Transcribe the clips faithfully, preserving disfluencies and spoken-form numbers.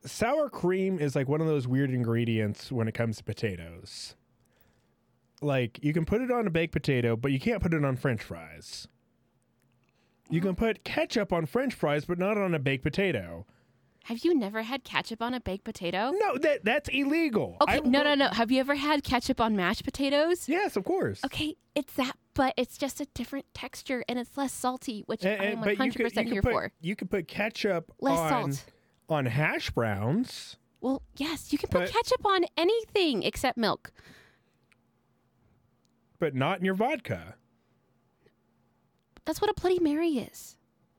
sour cream is like one of those weird ingredients when it comes to potatoes. Like, you can put it on a baked potato, but you can't put it on French fries. You can put ketchup on French fries, but not on a baked potato. Have you never had ketchup on a baked potato? No, that that's illegal. Okay, I, no, no, no. Have you ever had ketchup on mashed potatoes? Yes, of course. Okay, it's that, but it's just a different texture and it's less salty, which And, and, I'm but one you hundred could, percent you could here put, for. You could put ketchup Less on, salt. on hash browns. Well, yes, you can put But- ketchup on anything except milk. But not in your vodka. That's what a Bloody Mary is.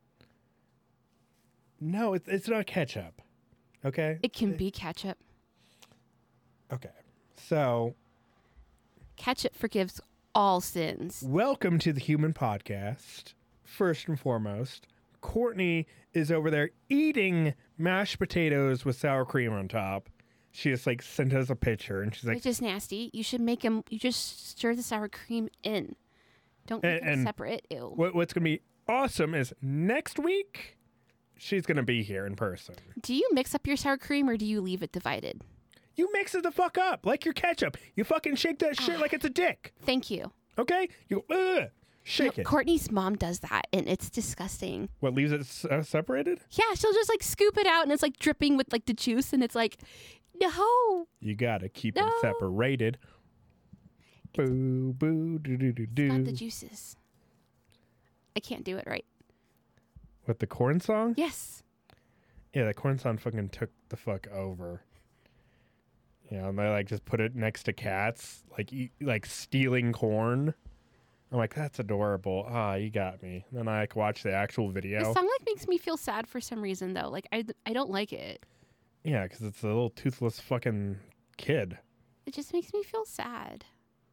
No, it's it's not ketchup. Okay? It can be ketchup. Okay. So, Ketchup forgives all sins. welcome to the Human Podcast. First and foremost, Courtney is over there eating mashed potatoes with sour cream on top. She just like sent us a picture and she's like, It's just nasty. You should make them, you just stir the sour cream in. Don't make And- them and separate. Ew. what, what's going to be awesome is next week, she's going to be here in person. Do you mix up your sour cream or do you leave it divided? You mix it the fuck up like your ketchup. You fucking shake that shit like it's a dick. Thank you. Okay? You go, ugh, shake No, it. Courtney's mom does that and it's disgusting. What, leaves it s- uh, separated? Yeah, she'll just like scoop it out and it's like dripping with like the juice and it's like, no. You got to keep them No. separated. Boo, boo, do, do, do, It's not the do. juices. I can't do it right. What, the corn song? Yes. Yeah, the corn song fucking took the fuck over. You know, and they like just put it next to cats, like eat, like stealing corn. I'm like, that's adorable. Ah, you got me. Then I like watch the actual The video. song like makes me feel sad for some reason though. Like I, I don't like it. Yeah, because it's a little toothless fucking kid. It just makes me feel sad.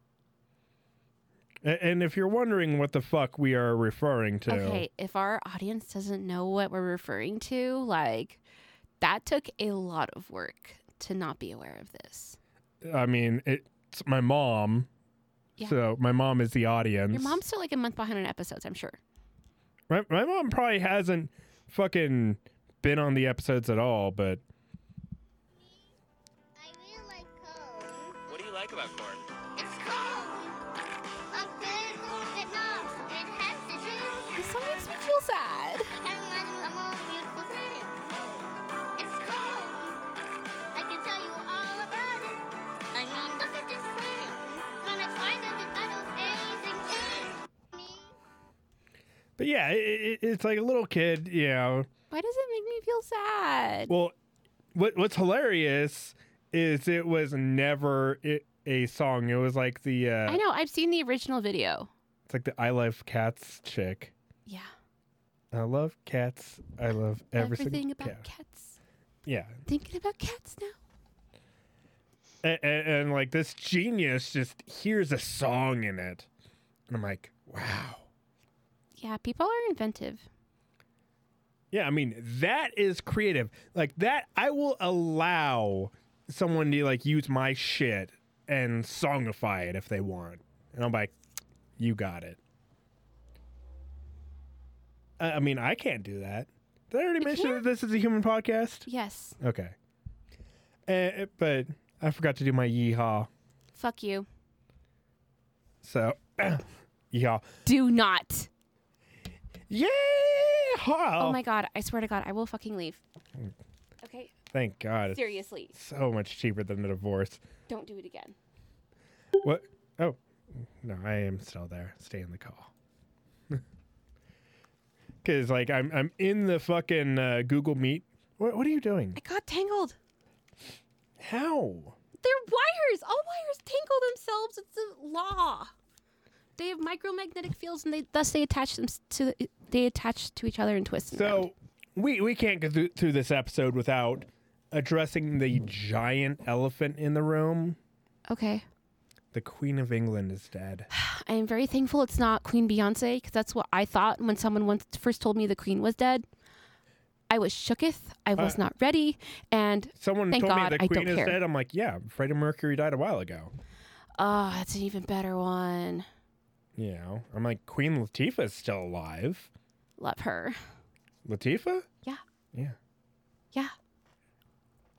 A- And if you're wondering what the fuck we are referring to, Okay, if our audience doesn't know what we're referring to, like that took a lot of work to not be aware of this. I mean, it's my mom. Yeah. So my mom is the audience. Your mom's still like a month behind on episodes, I'm sure. My, my mom probably hasn't fucking been on the episodes at all, but I really like corn. What do you like about corn? It's cold. Like good corn, but no, it has the juice. This song makes me feel sad. I can imagine a more beautiful thing. It's cold. I can tell you all about it. I mean, look at this thing. When I find it, it does amazing things. but yeah, it, it, it's like a little kid, you know. Why does it make me feel sad? Well, what what's hilarious is it was never it, a song. It was like the uh, I know, I've seen the original video. it's like the I love cats chick. Yeah. I love cats. I love every Everything single about cat. cats. Yeah, Thinking about cats now. and, and, and like this genius just hears a song in it, and I'm like, wow. Yeah, people are inventive. Yeah, I mean that is creative. Like that, I will allow someone to like use my shit and songify it if they want, and I'm like, you got it. I, I mean, I can't do that. Did I already You mention can't? that this is a human podcast? Yes. Okay, uh, but I forgot to do my yeehaw. Fuck you. So, yeehaw, Do not. yeehaw! Oh my god, I swear to god, I will fucking leave. Okay, Thank God, it's seriously. so much cheaper than a divorce. Don't do it again. What? Oh, no, I am still there. Stay in the call. Because, like, I'm I'm in the fucking uh, Google Meet. What, what are you doing? I got tangled. How? They're wires. All wires tangle themselves. It's a law. They have micromagnetic fields, and they thus they attach them s- to the, they attach to each other and twist. them around. So, we, we can't go through, through this episode without addressing the giant elephant in the room. Okay, The Queen of England is dead. I am very thankful it's not Queen Beyonce because that's what I thought when someone once first told me the Queen was dead. I was shooketh. I was Uh, not ready, and Someone Thank told God, me the I Queen don't is care. dead. I'm like, yeah, Freddie Mercury died a while ago. oh, that's an even better one. You know, I'm like, Queen Latifah is still alive. Love her. Latifah? Yeah. Yeah. Yeah.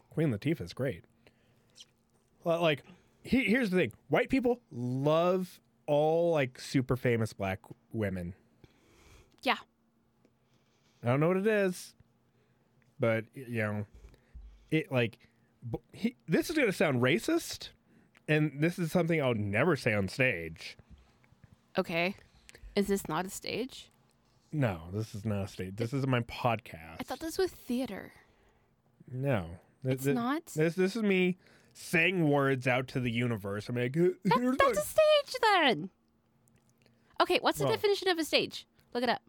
Queen Latifah is great. Well, like, he, here's the thing: white people love all like super famous black women. Yeah. I don't know what it is, but you know, it like b- he, this is gonna sound racist, and this is something I'll never say on stage. Okay. Is this not a stage? No, this is not a stage. This is my podcast. I thought this was theater. No, Th- It's th- not? This this is me saying words out to the universe. I'm like, "Uh, That, here's that's a-" a stage then. Okay, what's the Well- definition of a stage? Look it up.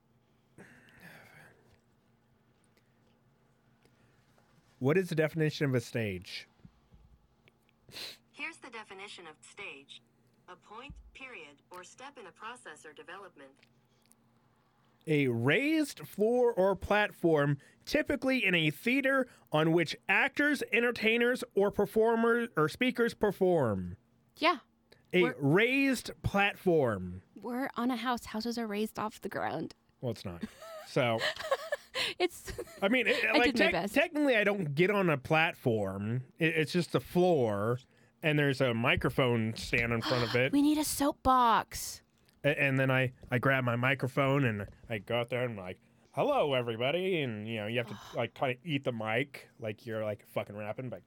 What is the definition of a stage? Here's the definition of stage. A point, period, or step in a process or development. A raised floor or platform, typically in a theater, on which actors, entertainers, or performers or speakers perform. Yeah. A We're- raised platform. We're on a house. Houses are raised off the ground. Well, it's not. So, It's I mean, it, I like did my tec- best. technically, I don't get on a platform. It, it's just a floor, and there's a microphone stand in front of it. we need a soapbox. A- And then I, I grab my microphone and I go out there and I'm like, hello, everybody. And, you know, you have to like kind of eat the mic like you're like fucking rapping. But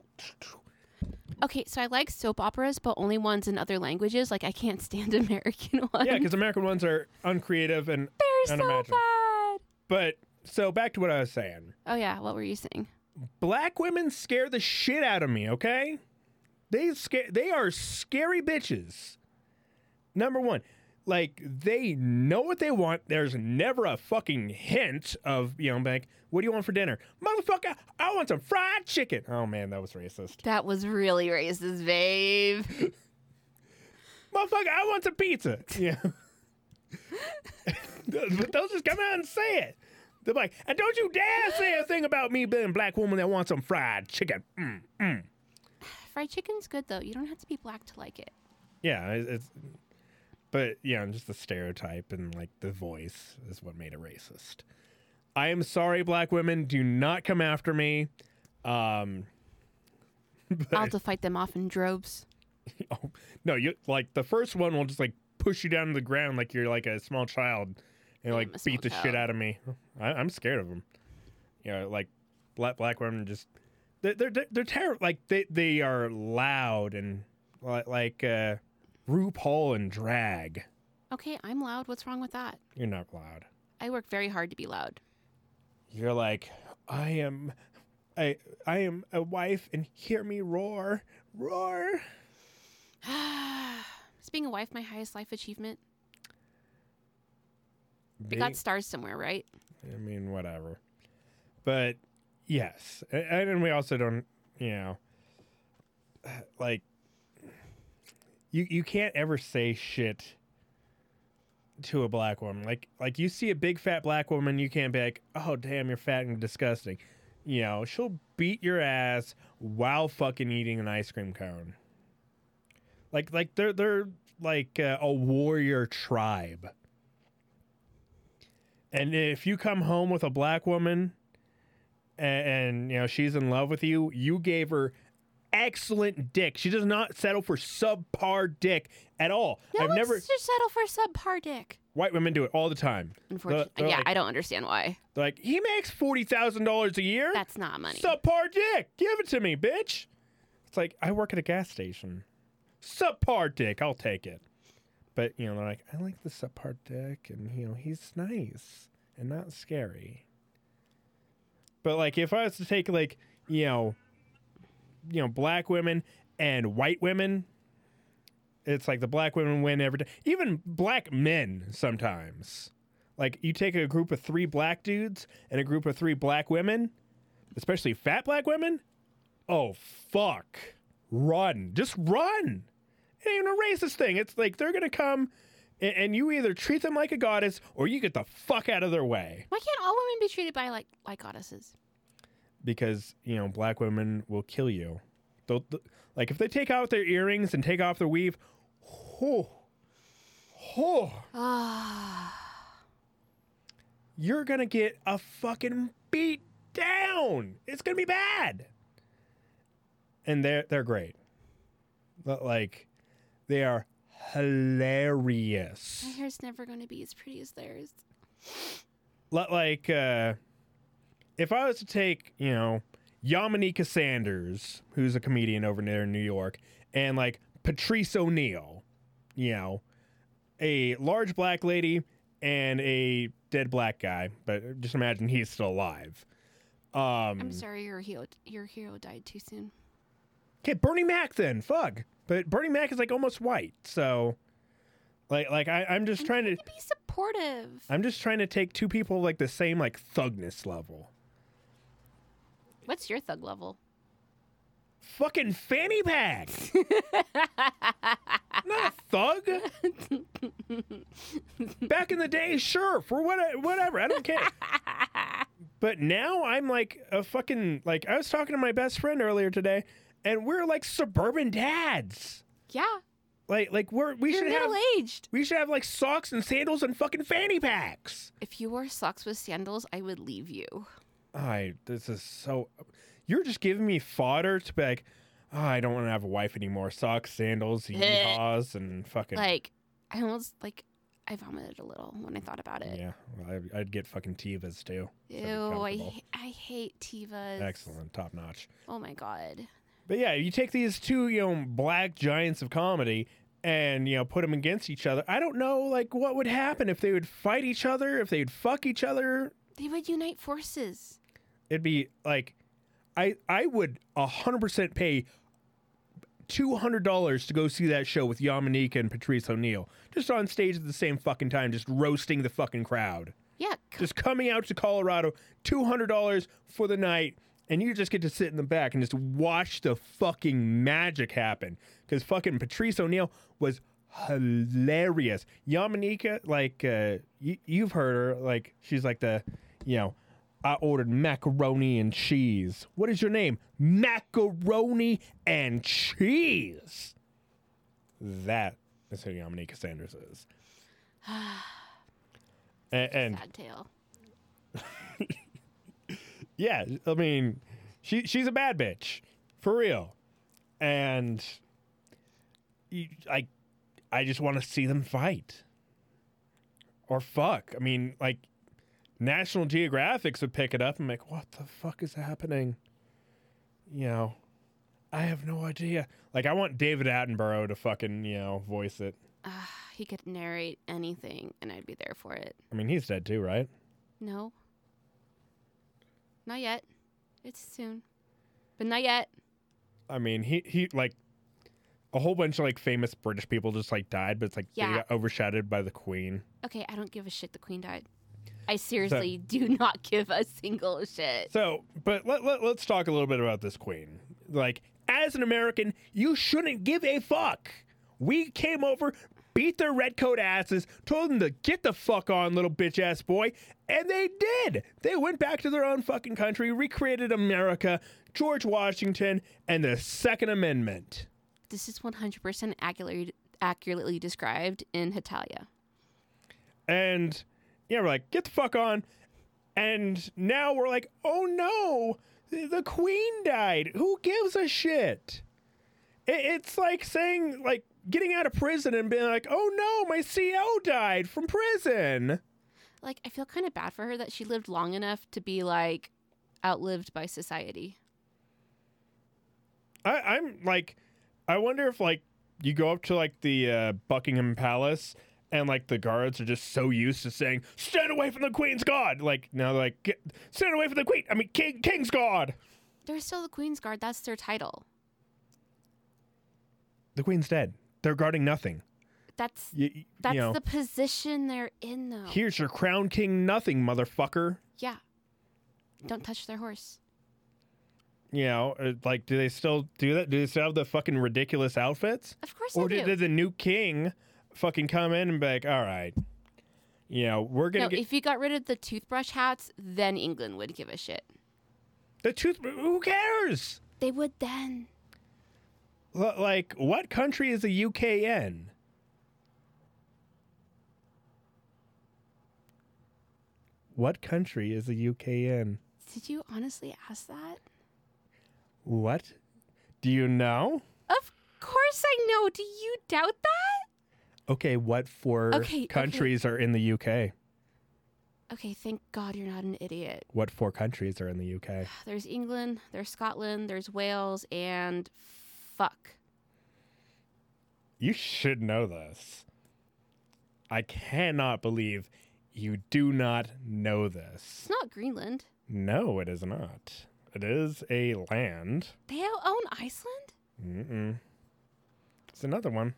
Okay, so I like soap operas, but only ones in other languages. Like I can't stand American ones. yeah, because American ones are uncreative and they're so unimaginable. bad. But so back to what I was saying. Oh yeah, what were you saying? Black women scare the shit out of me, okay? They scare, they are scary bitches. Number one, like they know what they want. There's never a fucking hint of, you know, like, what do you want for dinner? Motherfucker, I want some fried chicken. Oh man, that was racist. That was really racist, babe. Motherfucker, I want some pizza. Yeah. But they'll just come out and say it. They're like, and don't you dare say a thing about me being a black woman that wants some fried chicken. Mm, mm. Fried chicken's good though. You don't have to be black to like it. Yeah, it- it's, but yeah, just the stereotype and like the voice is what made it racist. I am sorry, black women. Do not come after me. Um, I'll have to fight them off in droves. oh, no, you like the first one will just like push you down to the ground like you're like a small child and I'm like a small beat the child. shit out of me. I, I'm scared of them. You know, like black black women just they're they're they're terrible. Like they they are loud and like like uh, RuPaul and drag. Okay, I'm loud. What's wrong with that? You're not loud. I work very hard to be loud. You're like, I am, I I am a wife, and hear me roar, roar. Is being a wife my highest life achievement? I Being- got stars somewhere, right? I mean, whatever. But yes, and, and we also don't, you know, like you you can't ever say shit to a black woman. Like like you see a big fat black woman, you can't be like, oh damn, you're fat and disgusting. You know, she'll beat your ass while fucking eating an ice cream cone. Like like they're they're like uh, a warrior tribe. And if you come home with a black woman and, and you know she's in love with you, you gave her excellent dick. She does not settle for subpar dick at all. No I've one's never to settle for subpar dick. white women do it all the time. Unfortunately, they're yeah, like- I don't understand why. They're like, he makes forty thousand dollars a year. That's not money. Subpar dick. Give it to me, bitch. It's like, I work at a gas station. Subpar dick. I'll take it. But, you know, they're like, I like the subpar dick, and, you know, he's nice and not scary. But, like, if I was to take, like, you know, you know, black women and white women, it's like the black women win every time. Even black men sometimes. Like, you take a group of three black dudes and a group of three black women, especially fat black women. Oh, fuck. Run. Just run. It ain't even a racist thing. It's like they're going to come and, and you either treat them like a goddess or you get the fuck out of their way. Why can't all women be treated by like like goddesses? Because, you know, black women will kill you. They'll, th- like, if they take out their earrings and take off their weave, oh, oh, Ah, you're going to get a fucking beat down. It's going to be bad. and they're they're great. But, like, they are hilarious. My hair's never going to be as pretty as theirs. Li- Like, uh, if I was to take, you know, Yamanika Sanders, who's a comedian over there in New York, and like Patrice O'Neill, you know, a large black lady and a dead black guy, but just imagine he's still alive. Um, I'm sorry your hero, your hero died too soon. Okay, Bernie Mac then. Fuck. But Bernie Mac is like almost white, so like like I, I'm just I'm trying to Be supportive. I'm just trying to take two people like the same like thugness level. What's your thug level? Fucking fanny pack. Not a thug. Back in the day, sure, for what whatever, I don't care. But now I'm like a fucking like I was talking to my best friend earlier today, and we're like suburban dads. Yeah, Like like we're we you're should have middle aged. we should have like socks and sandals and fucking fanny packs. If you wore socks with sandals, I would leave you. I this is so. You're just giving me fodder to be like, oh, I don't want to have a wife anymore. Socks, sandals, yeehaws, and fucking. Like, I almost like I vomited a little when I thought about it. Yeah, well, I, I'd get fucking Tevas too. so it'd be Ew, I comfortable. ha- I hate Tevas. Excellent, top notch. Oh my god. But yeah, you take these two, you know, black giants of comedy and, you know, put them against each other. I don't know, like, what would happen if they would fight each other, if they'd fuck each other. They would unite forces. It'd be like, I I would one hundred percent pay two hundred dollars to go see that show with Yamanika and Patrice O'Neill. Just on stage at the same fucking time, just roasting the fucking crowd. Yeah. c- Just coming out to Colorado, two hundred dollars for the night, and you just get to sit in the back and just watch the fucking magic happen. Because fucking Patrice O'Neill was hilarious. Yamanika, like, uh, y- you've heard her, like, she's like the, you know, I ordered macaroni and cheese. What is your name? Macaroni and cheese. That is who Yamanika Sanders is. and, and Sad tale. yeah, I mean, she she's a bad bitch, for real. And you, I, I just want to see them fight. Or fuck. I mean, like, National Geographics would pick it up and be like, what the fuck is happening? You know, I have no idea. Like, I want David Attenborough to fucking, you know, voice it. Uh, he could narrate anything, and I'd be there for it. I mean, he's dead too, right? No. Not yet. It's soon. But not yet. I mean, he, he like, a whole bunch of, like, famous British people just, like, died, but it's like they Yeah. got overshadowed by the Queen. Okay, I don't give a shit the queen died. I seriously do not give a single shit. So, but let, let, let's talk a little bit about this queen. Like, as an American, you shouldn't give a fuck. We came over, beat their redcoat asses, told them to get the fuck on, little bitch ass boy, and they did. They went back to their own fucking country, recreated America, George Washington, and the Second Amendment. This is one hundred percent accurately, accurately described in Hitalia. And yeah, we're like, get the fuck on. And now we're like, oh no, the- the queen died. Who gives a shit? It, it's like saying, like, getting out of prison and being like, oh no, my C O died from prison. Like, I feel kind of bad for her that she lived long enough to be, like, outlived by society. I, I'm like, I wonder if, like, you go up to, like, the uh, Buckingham Palace and, like, the guards are just so used to saying, stand away from the Queen's God. Like, now they're like, get, stand away from the Queen. I mean, King, King's God. They're still the Queen's Guard. That's their title. The Queen's dead. They're guarding nothing. That's You, you that's know, the position they're in, though. here's your crown king nothing, motherfucker. Yeah. Don't touch their horse. You know, uh, like, do they still do that? Do they still have the fucking ridiculous outfits? Of course Or they did, do. did the new king fucking come in and be like, all right, you know, we're going No, to get if you got rid of the toothbrush hats, then England would give a shit. the tooth. Who cares? They would then. L- like, what country is the U K in? What country is the U K in? Did you honestly ask that? What? Do you know? Of course I know. Do you doubt that? Okay, what four Okay, countries are in the U K? Okay, thank God you're not an idiot. What four countries are in the U K? There's England, there's Scotland, there's Wales, and fuck. You should know this. I cannot believe you do not know this. It's not Greenland. No, it is not. It is a land. They own Iceland? Mm-mm. It's another one.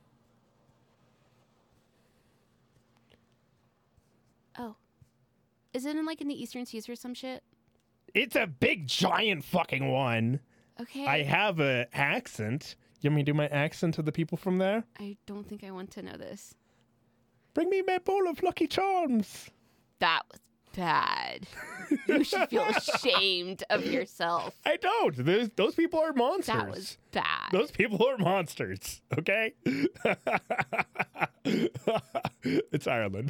Oh. Is it in like in the Eastern Seas or some shit? It's a big, giant fucking one. Okay. I have a accent. You want me to do my accent to the people from there? I don't think I want to know this. Bring me my bowl of Lucky Charms. That was bad. You should feel ashamed of yourself. I don't. Those, those people are monsters. That was bad. Those people are monsters, okay? It's Ireland.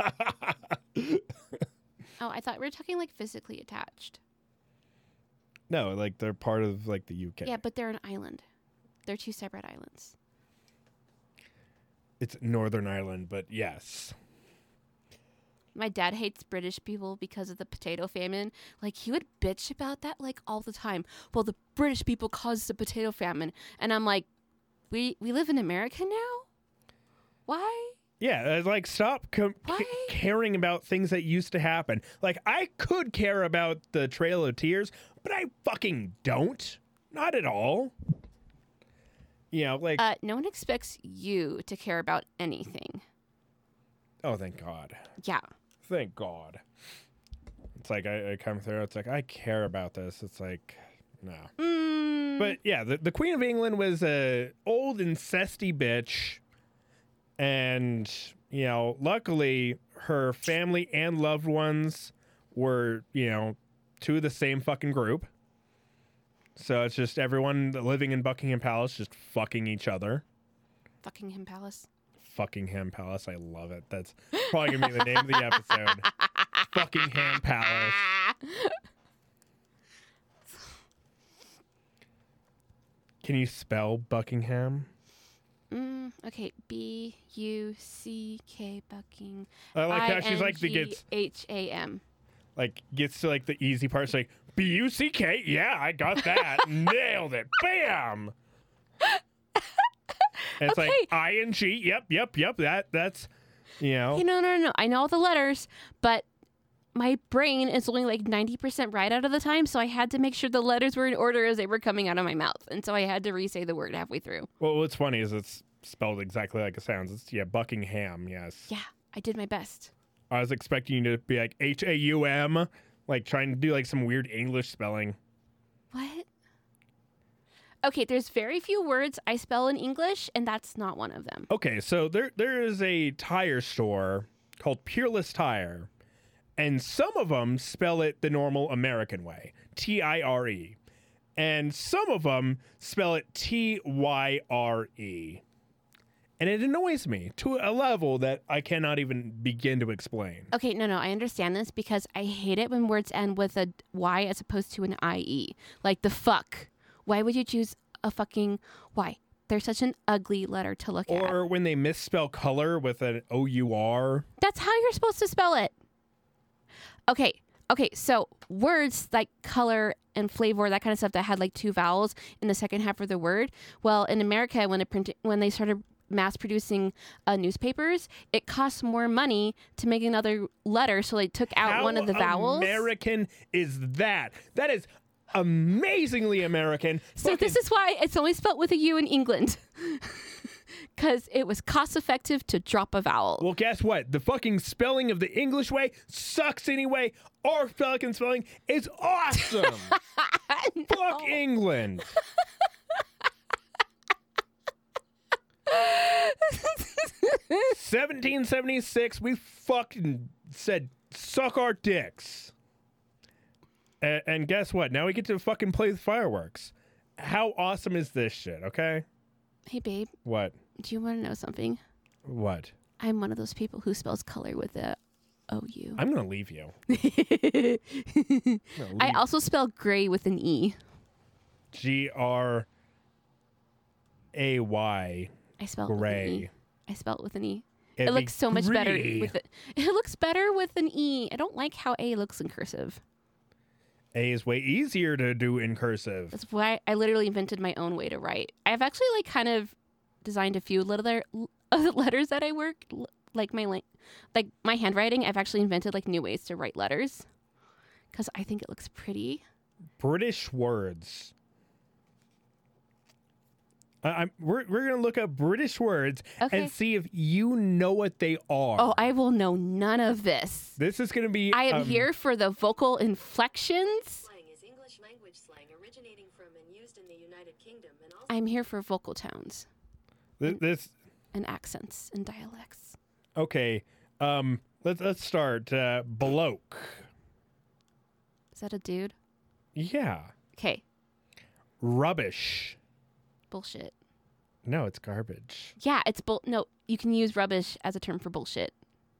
Oh, I thought we were talking like physically attached. No, like they're part of like the U K. Yeah, but they're an island. They're two separate islands. It's Northern Ireland, but yes. My dad hates British people because of the potato famine. Like, he would bitch about that, like, all the time. Well, the British people caused the potato famine. And I'm like, we we live in America now? Why? Yeah, it's like stop com- Why? c- caring about things that used to happen. Like, I could care about the Trail of Tears, but I fucking don't. Not at all. You know, like, Uh, no one expects you to care about anything. oh, thank God. Yeah. Thank God. It's like I, I come through, it's like, I care about this. It's like, no. Mm, But yeah, the, the Queen of England was a old incesty bitch. And, you know, luckily her family and loved ones were, you know, two of the same fucking group. So it's just everyone living in Buckingham Palace just fucking each other. Buckingham Palace. Fuckingham Palace. I love it. That's probably going to be the name of the episode. Fuckingham Palace. Can you spell Buckingham? Mm, okay, B U C K Bucking. I like how she's like the gets H A M. like gets to like the easy parts, like B U C K. Yeah, I got that. Nailed it. Bam. And it's Okay. like I N G. Yep, yep, yep. That that's you know. Hey, no, no, no. I know all the letters, but my brain is only like ninety percent right out of the time, so I had to make sure the letters were in order as they were coming out of my mouth. And so I had to re-say the word halfway through. Well, what's funny is it's spelled exactly like it sounds. It's yeah, Buckingham. Yes. Yeah, I did my best. I was expecting you to be like H A U M, like trying to do like some weird English spelling. What? Okay, there's very few words I spell in English, and that's not one of them. Okay, so there there is a tire store called Peerless Tire, and some of them spell it the normal American way, T I R E, and some of them spell it T Y R E. And it annoys me to a level that I cannot even begin to explain. Okay, no, no, I understand this because I hate it when words end with a Y as opposed to an I E. Like the fuck. Why would you choose a fucking Y? They're such an ugly letter to look at. Or when they misspell color with an O U R. That's how you're supposed to spell it. Okay, okay, so words like color and flavor, that kind of stuff that had like two vowels in the second half of the word. Well, in America, when it print- when they started mass producing uh, newspapers, it costs more money to make another letter, so they took out How one of the vowels. American is that? That is amazingly American. So this is why it's only spelt with a U in England. Because it was cost effective to drop a vowel. Well, guess what? The fucking spelling of the English way sucks anyway. Our fucking spelling is awesome. Fuck England. seventeen seventy-six, we fucking said suck our dicks. And, and guess what? Now we get to fucking play with fireworks. How awesome is this shit, okay? Hey, babe, What? do you want to know something? What? I'm one of those people who spells color with a O U. I'm going to leave you. I also spell gray with an E. G R A Y. I spelled it with an Gray. E. I spelled it with an E. It'd It be looks so much better gray. with it. It looks better with an E. I don't like how A looks in cursive. A is way easier to do in cursive. That's why I literally invented my own way to write. I've actually like kind of designed a few letter of the letters that I work l- like my like like my handwriting. I've actually invented like new ways to write letters because I think it looks pretty. British words. I, I'm, we're we're gonna look up British words Okay. and see if you know what they are. Oh, I will know none of this. This is gonna be. I am um, here for the vocal inflections. Slang is English language slang originating from and used in the United Kingdom and also I'm here for vocal tones Th- this and accents and dialects. okay. Um, let's let's start. Uh, bloke. Is that a dude? Yeah. Okay, Rubbish. bullshit. No, it's garbage. Yeah, it's bull. No, you can use rubbish as a term for bullshit.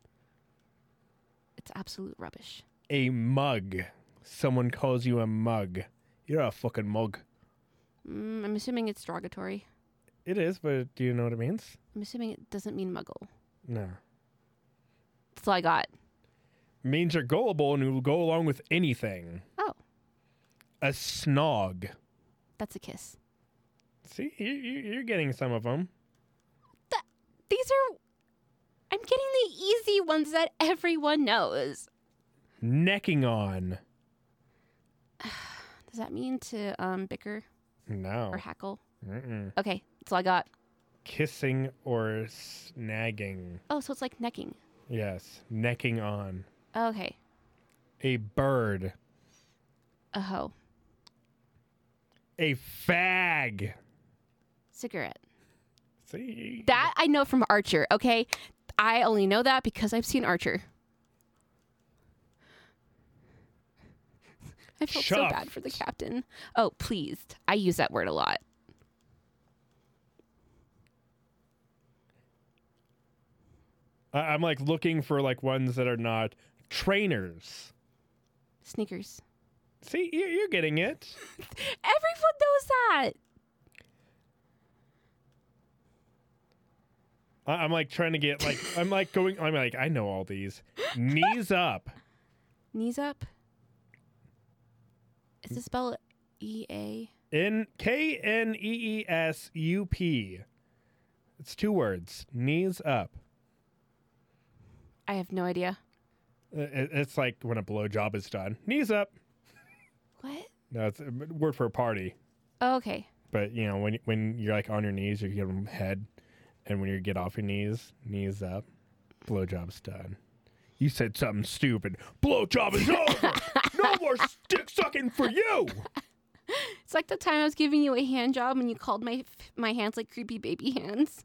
It's absolute rubbish. A mug. Someone calls you a mug. You're a fucking mug. Mm, I'm assuming it's derogatory. It is, but do you know what it means? I'm assuming it doesn't mean muggle. No. That's all I got. Means you're gullible and will go along with anything. Oh, A snog. that's a kiss. See, you, you, you're getting some of them. Th- these are. I'm getting the easy ones that everyone knows. Necking on. Does that mean to um bicker No. or hackle? Mm-mm. Okay, that's all I got. Kissing or snagging. Oh, so it's like necking. Yes. Necking on. Okay, A bird. a hoe, A fag. cigarette. See? That I know from Archer. Okay, I only know that because I've seen Archer. I felt so bad for the Chuffed. captain. Oh, pleased. I use that word a lot. I- I'm like looking for like ones that are not trainers. Sneakers. See, you- you're getting it. Everyone knows that. I- I'm like trying to get like I'm like going. I'm like I know all these. Knees up. Knees up. Is it spelled E A? N K N E E S U P. It's two words. Knees up. I have no idea. Uh, it- It's like when a blowjob is done. Knees up. What? No, it's a word for a party. Oh, okay. But you know when when you're like on your knees, you give them head, and when you get off your knees, knees up, blowjob's done. You said something stupid. Blowjob is over. No more dick sucking for you. It's like the time I was giving you a hand job and you called my my hands like creepy baby hands.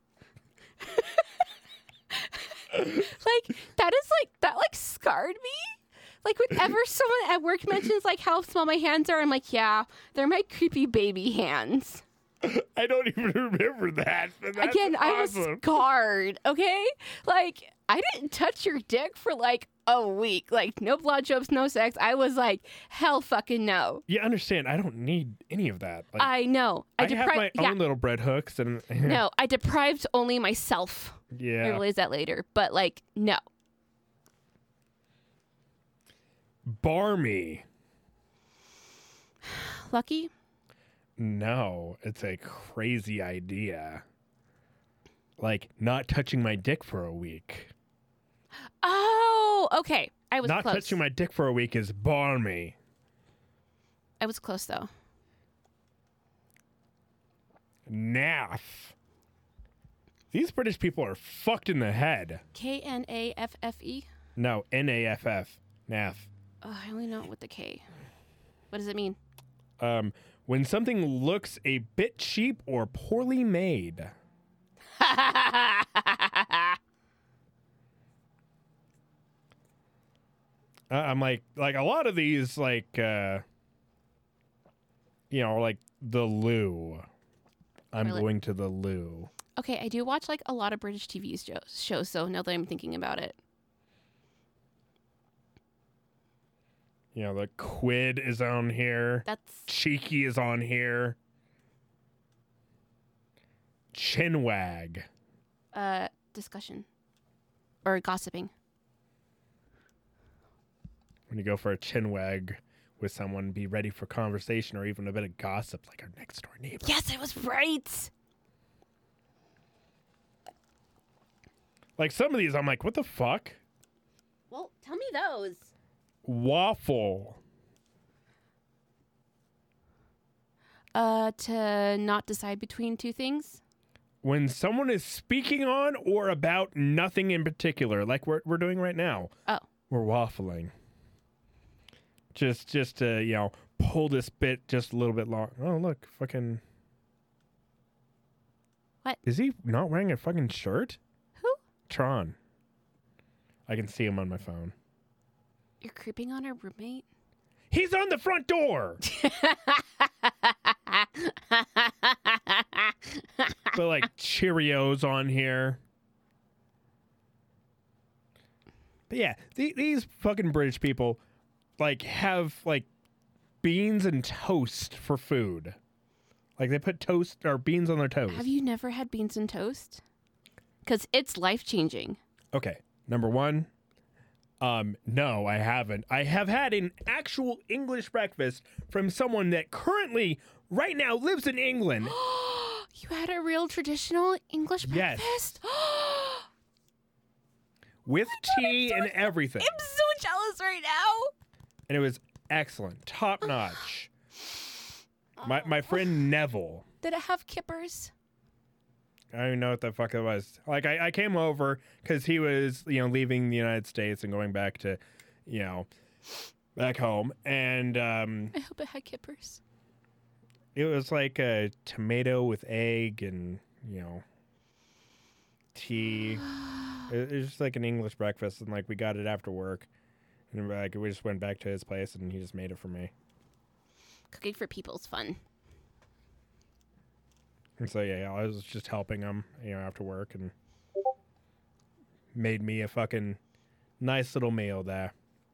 Like that is like that like scarred me. Like whenever someone at work mentions like how small my hands are, I'm like, yeah, they're my creepy baby hands. I don't even remember that. But that's Again, I was awesome. scarred. Okay, like I didn't touch your dick for like a week. Like no blowjobs, no sex. I was like, hell, fucking no. You understand? I don't need any of that. Like, I know. I, I have depri- my yeah. own little bread hooks, and No, I deprived only myself. I yeah. realize that later, but like, no. Barmy. Lucky? No, it's a crazy idea. Like not touching my dick for a week. Oh, okay. I was Not close. touching my dick for a week is barmy. I was close though. Naff. These British people are fucked in the head. K N A F F E? No, N A F F. Naff. Oh, I only know it with the K. What does it mean? Um, when something looks a bit cheap or poorly made. Uh, I'm like, like a lot of these, like, uh, you know, like the loo. I'm Really? going to the loo. Okay, I do watch like a lot of British T V shows, shows so now that I'm thinking about it. You know, the quid is on here. That's Cheeky is on here. chinwag. Uh, discussion or gossiping. When you go for a chinwag with someone, be ready for conversation or even a bit of gossip, like our next door neighbor. Yes, I was right. Like some of these, I'm like, what the fuck? Well, tell me those. Waffle. Uh, to not decide between two things. When someone is speaking on or about nothing in particular, like we're we're doing right now. Oh. We're waffling. Just just to, you know, pull this bit just a little bit long. Oh, look, fucking. What? Is he not wearing a fucking shirt? Who? Tron. I can see him on my phone. You're creeping on our roommate? He's on the front door. But like Cheerios on here. But yeah, th- these fucking British people like have like beans and toast for food. Like they put toast or beans on their toast. Have you never had beans and toast? Because it's life-changing. Okay, number one. Um, no, I haven't. I have had an actual English breakfast from someone that currently, right now, lives in England. You had a real traditional English Yes. breakfast? With tea and everything. I'm so jealous right now. And it was excellent. Top notch. My my friend Neville. Did it have kippers? I don't even know what the fuck it was. Like, I, I came over because he was, you know, leaving the United States and going back to, you know, back home. And um, I hope it had kippers. it was like a tomato with egg and, you know, tea. It, it was just like an English breakfast. And, like, we got it after work. And, like, we just went back to his place and he just made it for me. Cooking for people's fun. And so, yeah, I was just helping him, you know, after work and made me a fucking nice little meal there.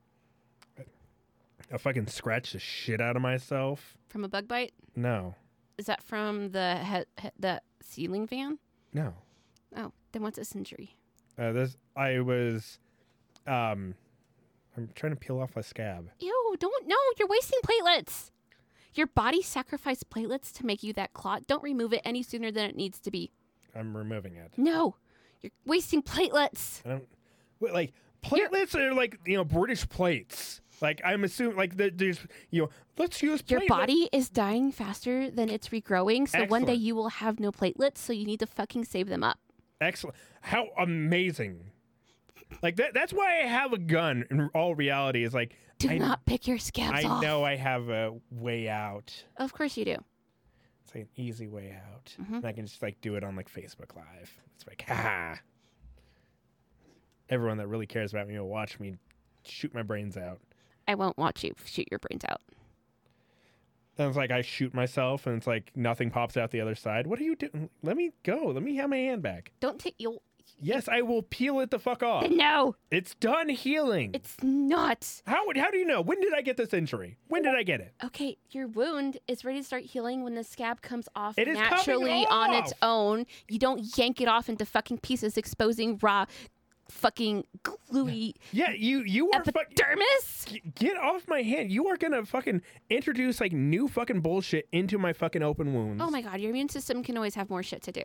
I fucking scratched the shit out of myself. From a bug bite? No. Is that from the he- he- the ceiling fan? No. Oh, then what's this injury? Uh, this, I was, um, I'm trying to peel off a scab. Ew, don't, no, you're wasting platelets. Your body sacrificed platelets to make you that clot. Don't remove it any sooner than it needs to be. I'm removing it. No, you're wasting platelets. I don't, wait, like, platelets are like, you know, British plates. Like, I'm assuming, like, the, there's, you know, let's use platelets. Your body is dying faster than it's regrowing, so one day Excellent. you will have no platelets, so you need to fucking save them up. Excellent. How amazing. Like, that. that's why I have a gun in all reality is like, Do I, not pick your scabs I off. know I have a way out. Of course you do. It's like an easy way out. Mhm. And I can just like do it on like Facebook Live. It's like, ha. Everyone that really cares about me will watch me shoot my brains out. I won't watch you shoot your brains out. And it's like I shoot myself and it's like nothing pops out the other side. What are you doing? Let me go. Let me have my hand back. Don't take you. Yes, I will peel it the fuck off. No, It's done healing. it's not. How would how do you know? When did I get this injury? When did I get it? Okay, your wound is ready to start healing when the scab comes off It is coming naturally on its off. own. You don't yank it off into fucking pieces, exposing raw, fucking gluey Yeah, you you are fuck, epidermis. g- get off my hand. You are gonna fucking introduce like new fucking bullshit into my fucking open wounds. Oh my god, your immune system can always have more shit to do.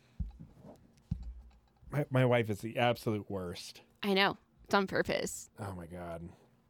My, my wife is the absolute worst. I know. It's on purpose. Oh my god.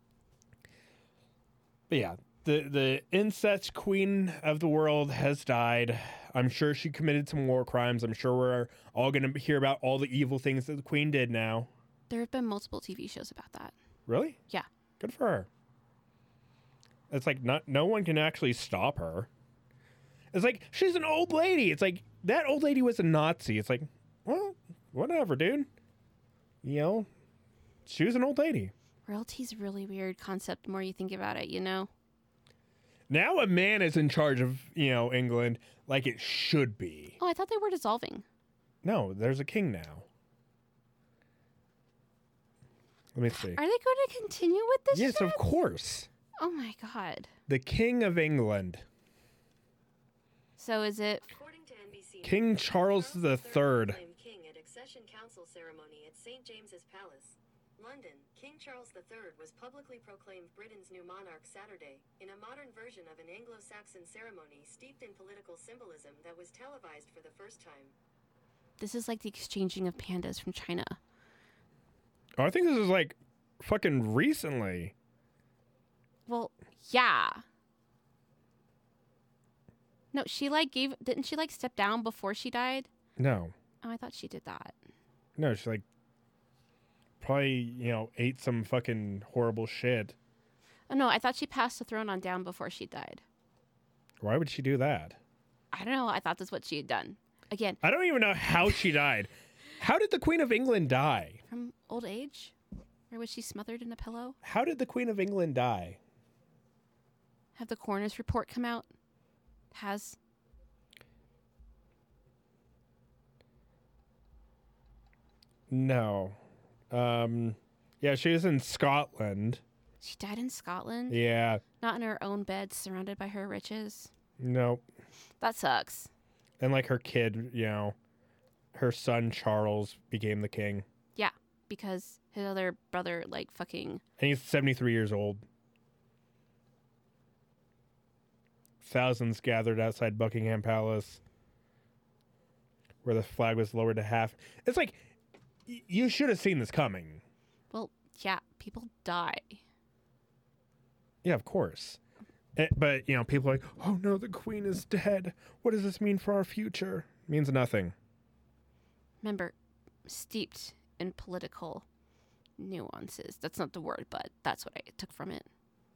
But yeah, the the incest queen of the world has died. I'm sure she committed some war crimes. I'm sure we're all going to hear about all the evil things that the queen did now. There have been multiple T V shows about that. Really? Yeah. Good for her. It's like not no one can actually stop her. It's like she's an old lady. It's like that old lady was a Nazi. It's like, well, whatever, dude. You know, she was an old lady. Royalty's a really weird concept the more you think about it, you know? Now a man is in charge of, you know, England like it should be. Oh, I thought they were dissolving. No, there's a king now. Let me see. Are they going to continue with this Yes, shit? of course. Oh my god. The King of England. So is it According to N B C King News, Charles the Third. proclaimed king at accession council ceremony at Saint James's Palace, London. King Charles the Third was publicly proclaimed Britain's new monarch Saturday, in a modern version of an Anglo-Saxon ceremony steeped in political symbolism that was televised for the first time. This is like the exchanging of pandas from China. Oh, I think this is like fucking recently. Well, yeah. No, she like gave, didn't she like step down before she died? No. Oh, I thought she did that. No, she like probably, you know, ate some fucking horrible shit. Oh, no, I thought she passed the throne on down before she died. Why would she do that? I don't know. I thought that's what she had done. Again, I don't even know how she died. How did the Queen of England die? from old age? Or was she smothered in a pillow? How did the Queen of England die? Have the coroner's report come out? Has. No. Um, yeah, she was in Scotland. She died in Scotland? Yeah. Not in her own bed, surrounded by her riches? Nope. That sucks. And like her kid, you know, her son Charles became the king. Yeah, because his other brother, like, fucking. And he's seventy-three years old. Thousands gathered outside Buckingham Palace, where the flag was lowered to half. It's like, y- you should have seen this coming. Well, yeah, people die. Yeah, of course. Eh, but, you know, people are like, oh no, the queen is dead. What does this mean for our future? It means nothing. Remember, steeped in political nuances. That's not the word, but that's what I took from it.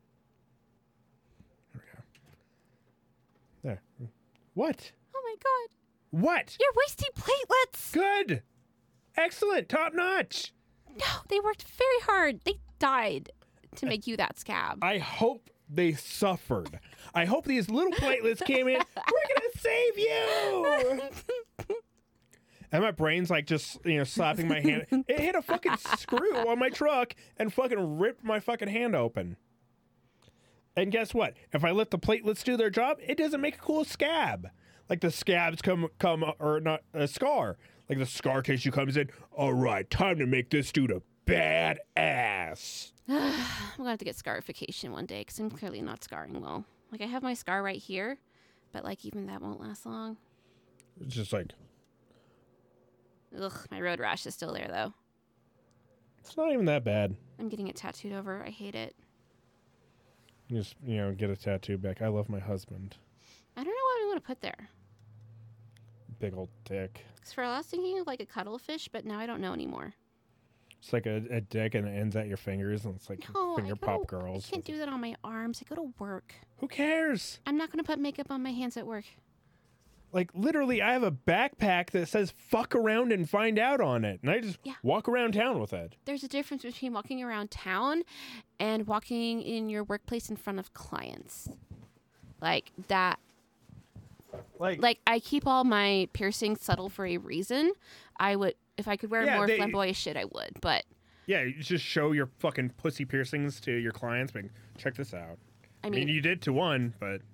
There. What? Oh my god. What? You're wasting platelets! Good. Excellent. Top notch. No, they worked very hard. They died to make you that scab. I hope they suffered. I hope these little platelets came in. We're going to save you. And my brain's like just, you know, slapping my hand. It hit a fucking screw on my truck and fucking ripped my fucking hand open. And guess what? If I let the platelets do their job, it doesn't make a cool scab. Like the scabs come, come or not, a scar. Like the scar tissue comes in. All right, time to make this dude a badass. I'm gonna have to get scarification one day because I'm clearly not scarring well. Like I have my scar right here, but like even that won't last long. It's just like, Ugh, my road rash is still there though. it's not even that bad. I'm getting it tattooed over. I hate it. You just, you know, get a tattoo back. I love my husband. I don't know what I'm gonna put there. Big old dick. Because for a while I was thinking of like a cuttlefish, but now I don't know anymore. It's like a, a dick and it ends at your fingers and it's like No, finger I go pop to- girls. I can't do that on my arms. I go to work. Who cares? I'm not gonna put makeup on my hands at work. Like literally I have a backpack that says fuck around and find out on it. And I just Yeah. walk around town with it. There's a difference between walking around town and walking in your workplace in front of clients. Like that. Like, Like I keep all my piercings subtle for a reason. I would, if I could wear Yeah, more they- flamboyant shit, I would. But yeah, you just show your fucking pussy piercings to your clients. But check this out. I I mean, mean, you did to one, but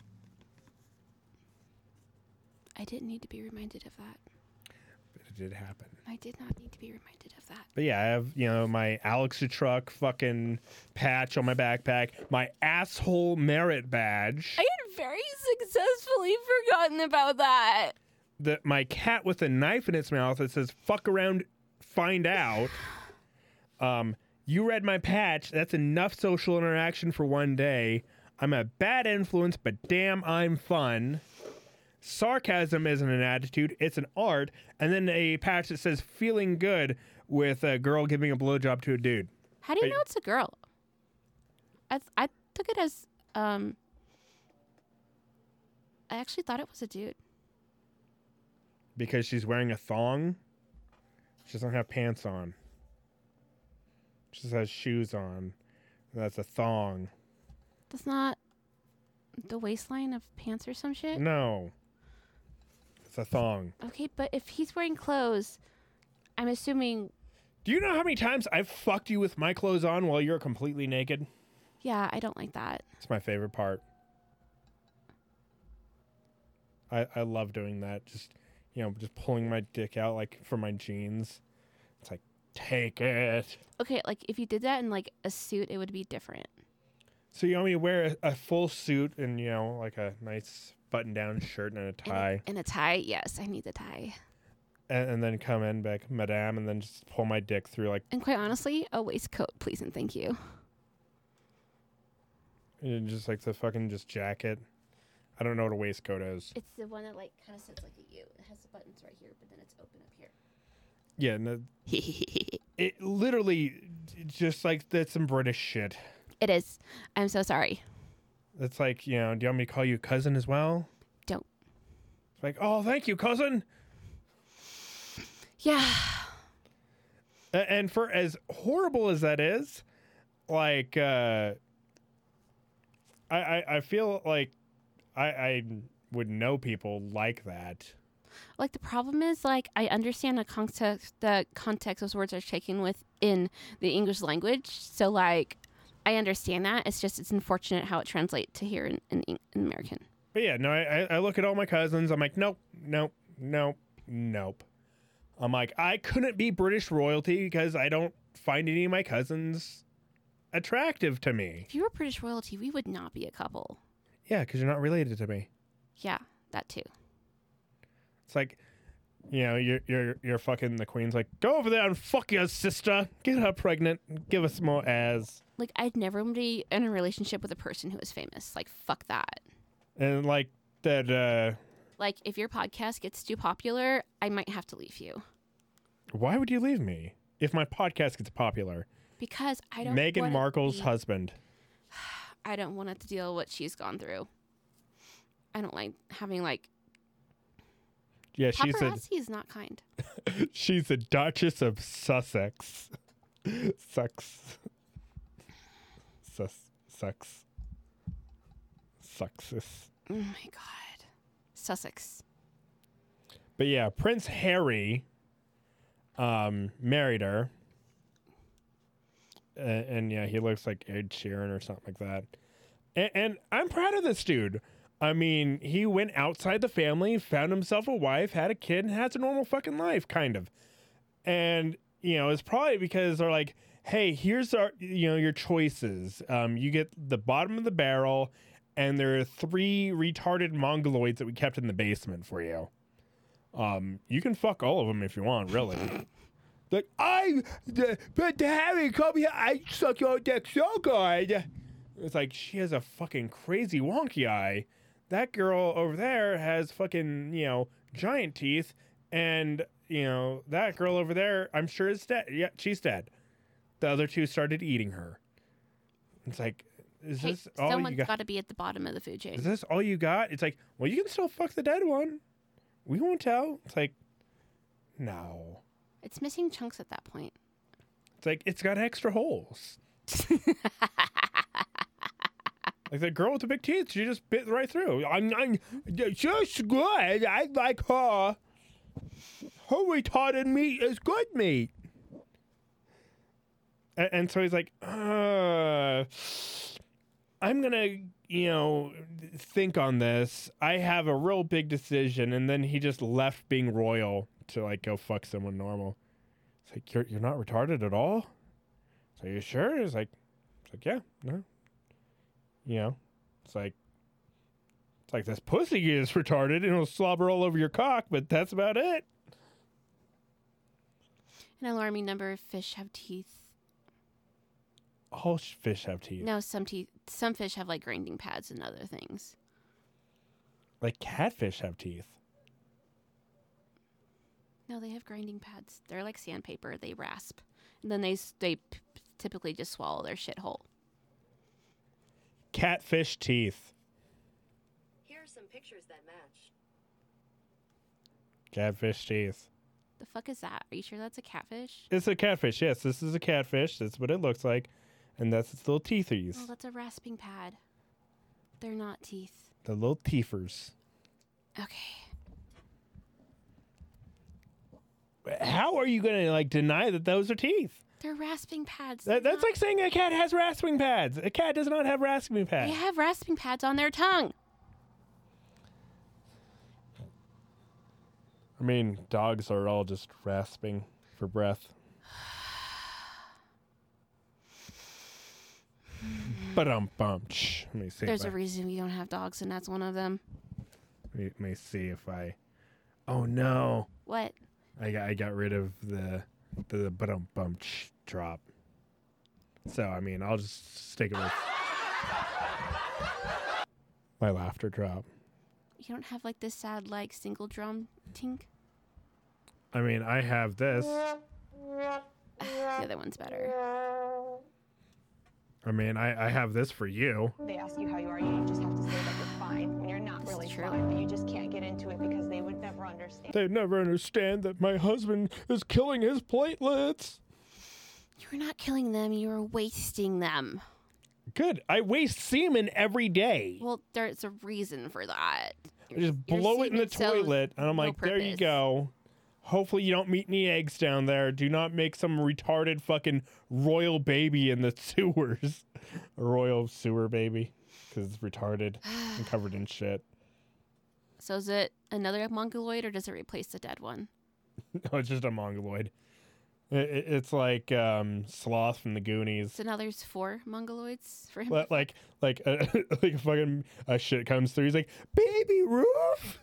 I didn't need to be reminded of that. it did happen. I did not need to be reminded of that. But yeah, I have, you know, my Alexa truck fucking patch on my backpack, my asshole merit badge, I had very successfully forgotten about that. the, my cat with a knife in its mouth that says fuck around, find out. Um, you read my patch. That's enough social interaction for one day. I'm a bad influence, but damn, I'm fun. Sarcasm isn't an attitude, it's an art. And then a patch that says feeling good with a girl giving a blowjob to a dude. How do you Hey. know it's a girl? I th- I took it as um. I actually thought it was a dude. Because she's wearing a thong. She doesn't have pants on. She just has shoes on. That's a thong. That's not the waistline of pants or some shit. No. It's a thong. Okay, but if he's wearing clothes, I'm assuming. Do you know how many times I've fucked you with my clothes on while you're completely naked? Yeah, I don't like that. It's my favorite part. I, I love doing that. Just, you know, just pulling my dick out like from my jeans. It's like, take it. Okay, like if you did that in like a suit, it would be different. So you want me to wear a, a full suit and, you know, like a nice button-down shirt and a tie, And a, and a tie, yes, I need the tie. and, and then come in back, madame, and then just pull my dick through like, And quite honestly, a waistcoat, please and thank you. and just like the fucking just jacket. I don't know what a waistcoat is. It's the one that like kind of sits like a U. It has the buttons right here, but then it's open up here. Yeah, no, it literally just like that's some British shit. It is. I'm so sorry. It's like, you know, do you want me to call you cousin as well? Don't. It's like, oh, thank you, cousin. Yeah. A- And for as horrible as that is, like, uh, I, I, I feel like I, I would know people like that. Like the problem is, like I understand the context, the context those words are taken within the English language. So like, I understand that. It's just it's unfortunate how it translates to here in, in, in American. But yeah, no, I, I look at all my cousins. I'm like, nope, nope, nope, nope. I'm like, I couldn't be British royalty because I don't find any of my cousins attractive to me. If you were British royalty, we would not be a couple. Yeah, because you're not related to me. Yeah, that too. It's like, you know, you're you're you're fucking the queen's like, go over there and fuck your sister, get her pregnant, give us more ass, Like I'd never be in a relationship with a person who is famous. Like fuck that. and like that. uh Like if your podcast gets too popular, I might have to leave you Why would you leave me if my podcast gets popular? because I don't. Meghan wanna Markle's be- husband. I don't want to have to deal with what she's gone through. I don't like having like Yeah, she's a paparazzi is not kind. she's a Duchess of Sussex. Sucks. Sus. Sucks. Success. Oh my god, Sussex. But yeah, Prince Harry um, married her. Uh, and yeah, he looks like Ed Sheeran or something like that. And, and I'm proud of this dude. I mean, he went outside the family, found himself a wife, had a kid, and has a normal fucking life, kind of. And, you know, it's probably because they're like, hey, here's our, you know, your choices. Um, you get the bottom of the barrel, and there are three retarded mongoloids that we kept in the basement for you. Um, you can fuck all of them if you want, really. Like, I, the, but Harry, come here, I suck your dick so good. It's like, she has a fucking crazy wonky eye. That girl over there has fucking, you know, giant teeth. And, you know, that girl over there, I'm sure is dead. Yeah, she's dead. The other two started eating her. It's like, is Hey, this all you someone's got? got to be at the bottom of the food chain. Is this all you got? It's like, well, you can still fuck the dead one. We won't tell. It's like, no. It's missing chunks at that point. It's like, it's got extra holes. Like the girl with the big teeth, she just bit right through. I'm, I'm just good. I like her. Her retarded meat is good meat. And, and so he's like, uh, I'm going to, you know, think on this. I have a real big decision. And then he just left being royal to like go fuck someone normal. It's like, you're, you're not retarded at all? So you sure? It's like, it's like, yeah, no. You know, it's like, it's like this pussy is retarded and it'll slobber all over your cock, but that's about it. An alarming number of fish have teeth. All sh- fish have teeth. No, some teeth. Some fish have like grinding pads and other things. Like catfish have teeth. No, they have grinding pads. They're like sandpaper. They rasp, and then they s- they p- typically just swallow their shit whole. Catfish teeth. Here are some pictures that match. Catfish teeth. The fuck is that? Are you sure that's a catfish? It's a catfish. Yes, this is a catfish. That's what it looks like. And that's its little teethies. Oh, that's a rasping pad. They're not teeth. The little teethers. Okay. How are you going to like deny that those are teeth? They're rasping pads. That, They're that's not- like saying a cat has rasping pads. A cat does not have rasping pads. They have rasping pads on their tongue. I mean, dogs are all just rasping for breath. But um bum. Let me see. There's if a I, reason we don't have dogs, and that's one of them. let, me, let me see if I. Oh no! What? I got I got rid of the the but um bum drop. So I mean, I'll just stick it with my laughter drop. You don't have like this sad like single drum tink? I mean, I have this. The other one's better. I mean, I, I have this for you. They ask you how you are, you just have to say that you're fine when you're not really true. fine, but you just can't get into it because they would never understand. They never understand that my husband is killing his platelets. You're not killing them, you're wasting them. Good. I waste semen every day. Well, there's a reason for that. I just blow it in the toilet, and I'm no like, there you purpose. go. Hopefully you don't meet any eggs down there. Do not make some retarded fucking royal baby in the sewers. A royal sewer baby. Because it's retarded and covered in shit. So is it another mongoloid, or does it replace the dead one? No, it's just a mongoloid. It, it, it's like um, Sloth from the Goonies. So now there's four mongoloids for him. Li- Like, like, uh, like a fucking uh, shit comes through. He's like, baby roof.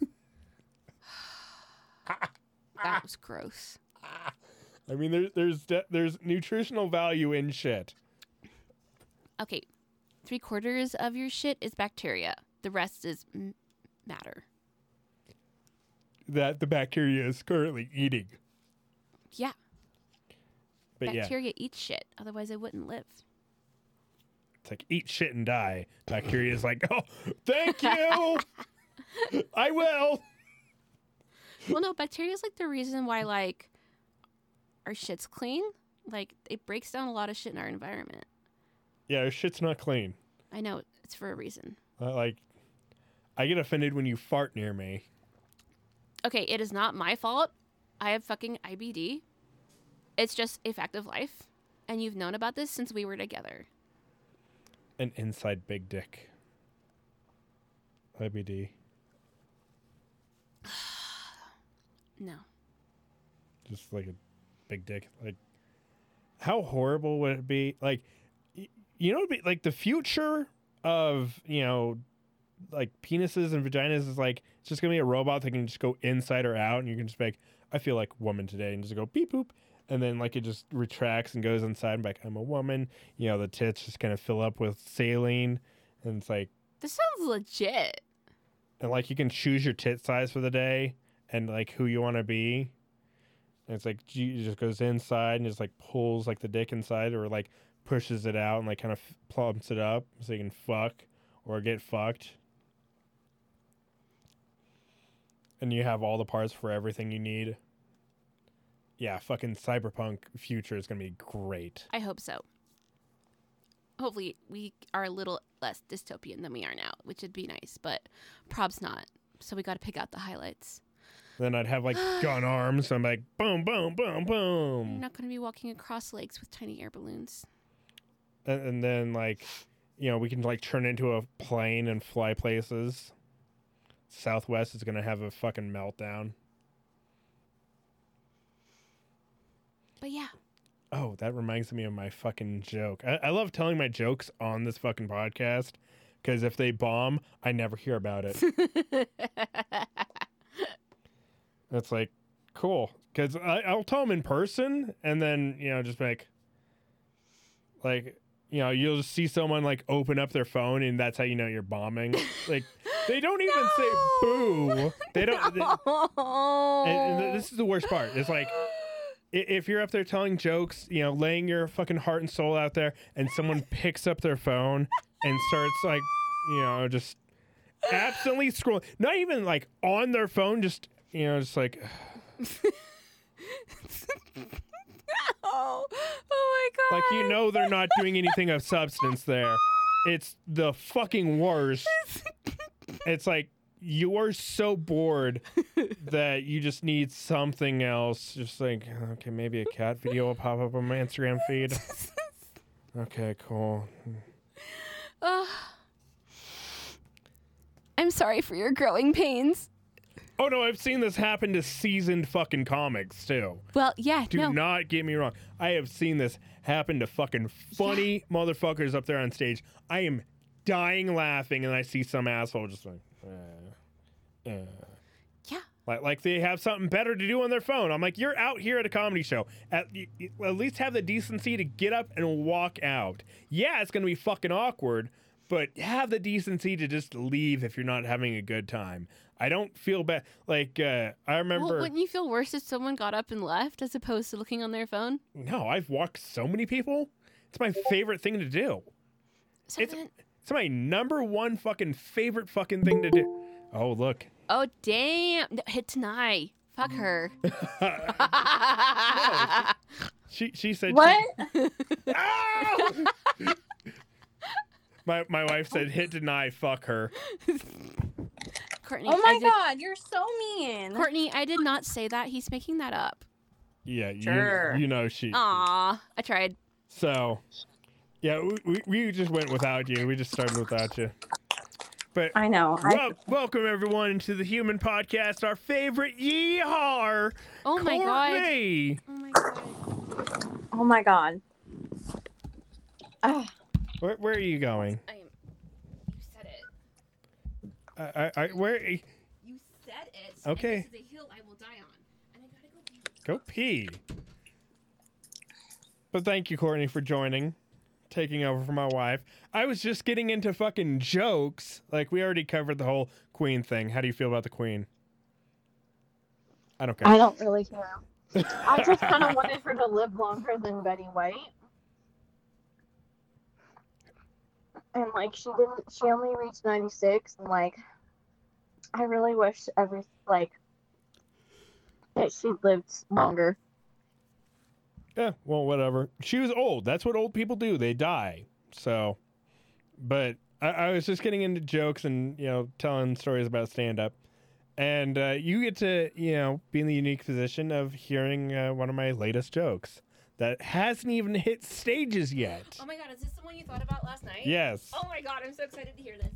That was gross. I mean, there, there's de- there's nutritional value in shit. Okay, three quarters of your shit is bacteria. The rest is m- matter. That the bacteria is currently eating. Yeah, But yeah, bacteria eat shit. Otherwise, it wouldn't live. it's like eat shit and die. Bacteria is like, oh, thank you. I will. Well, no, bacteria is like the reason why like our shit's clean. Like it breaks down a lot of shit in our environment. Yeah, our shit's not clean. I know it's for a reason. Uh, like, I get offended when you fart near me. Okay, it is not my fault. I have fucking I B D. It's just a fact of life, and you've known about this since we were together. An inside big dick. I B D. No. Just like a big dick. Like, how horrible would it be? Like, y- you know, it'd be like the future of, you know, like penises and vaginas is like, it's just gonna be a robot that can just go inside or out, and you can just be like, I feel like woman today, and just go beep boop. And then like it just retracts and goes inside and be like, I'm a woman. You know, the tits just kind of fill up with saline. And it's like, This sounds legit. and like you can choose your tit size for the day and like who you want to be. And it's like it just goes inside and just like pulls like the dick inside, or like pushes it out and like kind of plumps it up so you can fuck or get fucked. And you have all the parts for everything you need. Yeah, fucking cyberpunk future is gonna be great. I hope so. Hopefully, we are a little less dystopian than we are now, which would be nice, but prob's not. So we got to pick out the highlights. Then I'd have like gun arms. I'm like boom, boom, boom, You're boom, not going to be walking across lakes with tiny air balloons. and, and then like, you know, we can like turn into a plane and fly places. Southwest is gonna have a fucking meltdown. But yeah. Oh, that reminds me of my fucking joke. I, I love telling my jokes on this fucking podcast because if they bomb, I never hear about it. It's like, cool. Because I'll tell them in person and then, you know, just like, like, you know, you'll just see someone like open up their phone and that's how you know you're bombing. Like, they don't even No. say boo. They don't. they- Oh. and, and this is the worst part. It's like, i- if you're up there telling jokes, you know, laying your fucking heart and soul out there, and someone picks up their phone and starts like, you know, just absolutely scrolling, not even like on their phone, just, you know, just like, oh. Oh my god. like, you know, they're not doing anything of substance there. It's the fucking worst. It's like, you are so bored that you just need something else. Just like, okay, maybe a cat video will pop up on my Instagram feed. Okay, cool. Ugh. I'm sorry for your growing pains. Oh no, I've seen this happen to seasoned fucking comics too. Well, yeah, Do no. not get me wrong. I have seen this happen to fucking funny motherfuckers up there on stage. I am dying laughing, and I see some asshole just like, uh, uh. Yeah. Like, like they have something better to do on their phone. I'm like, you're out here at a comedy show. At, you, you- at least have the decency to get up and walk out. Yeah, it's going to be fucking awkward, but have the decency to just leave if you're not having a good time. I don't feel bad. Like, uh, I remember... Well, wouldn't you feel worse if someone got up and left as opposed to looking on their phone? No, I've walked so many people. It's my favorite thing to do. So It's, then- it's my number one fucking favorite fucking thing to do. Oh, look. oh, damn. No, hit Tanai. Fuck her. She she said... What? She, Ow! my, my wife said, hit deny, fuck her. Courtney, Oh I my did, god, you're so mean. Courtney, I did not say that. He's making that up. Yeah, you, Sure. you know she... Aw, I tried. So, yeah, we, we, we just went without you. We just started without you. But I know. I, wel- welcome everyone to the Human Podcast, our favorite yeehaw. Oh my god. Courtney. Oh my god. oh my god. Ah, Where, where are you going? I am. You said it. I, I, I where? You said it. Okay. And this is a hill I will die on. And I gotta go pee. Go pee. But thank you, Courtney, for joining, taking over for my wife. I was just getting into fucking jokes. Like, we already covered the whole Queen thing. How do you feel about the Queen? I don't care. I don't really care. I just kind of wanted her to live longer than Betty White. And like she didn't, she only reached ninety-six, and like, I really wish every like that she lived longer. Yeah, well, whatever. She was old. That's what old people do. They die. So, but I, I was just getting into jokes and, you know, telling stories about stand-up. And uh, you get to, you know, be in the unique position of hearing uh, one of my latest jokes that hasn't even hit stages yet. Oh my god, is this the one you thought about last night? Yes. Oh my god, I'm so excited to hear this.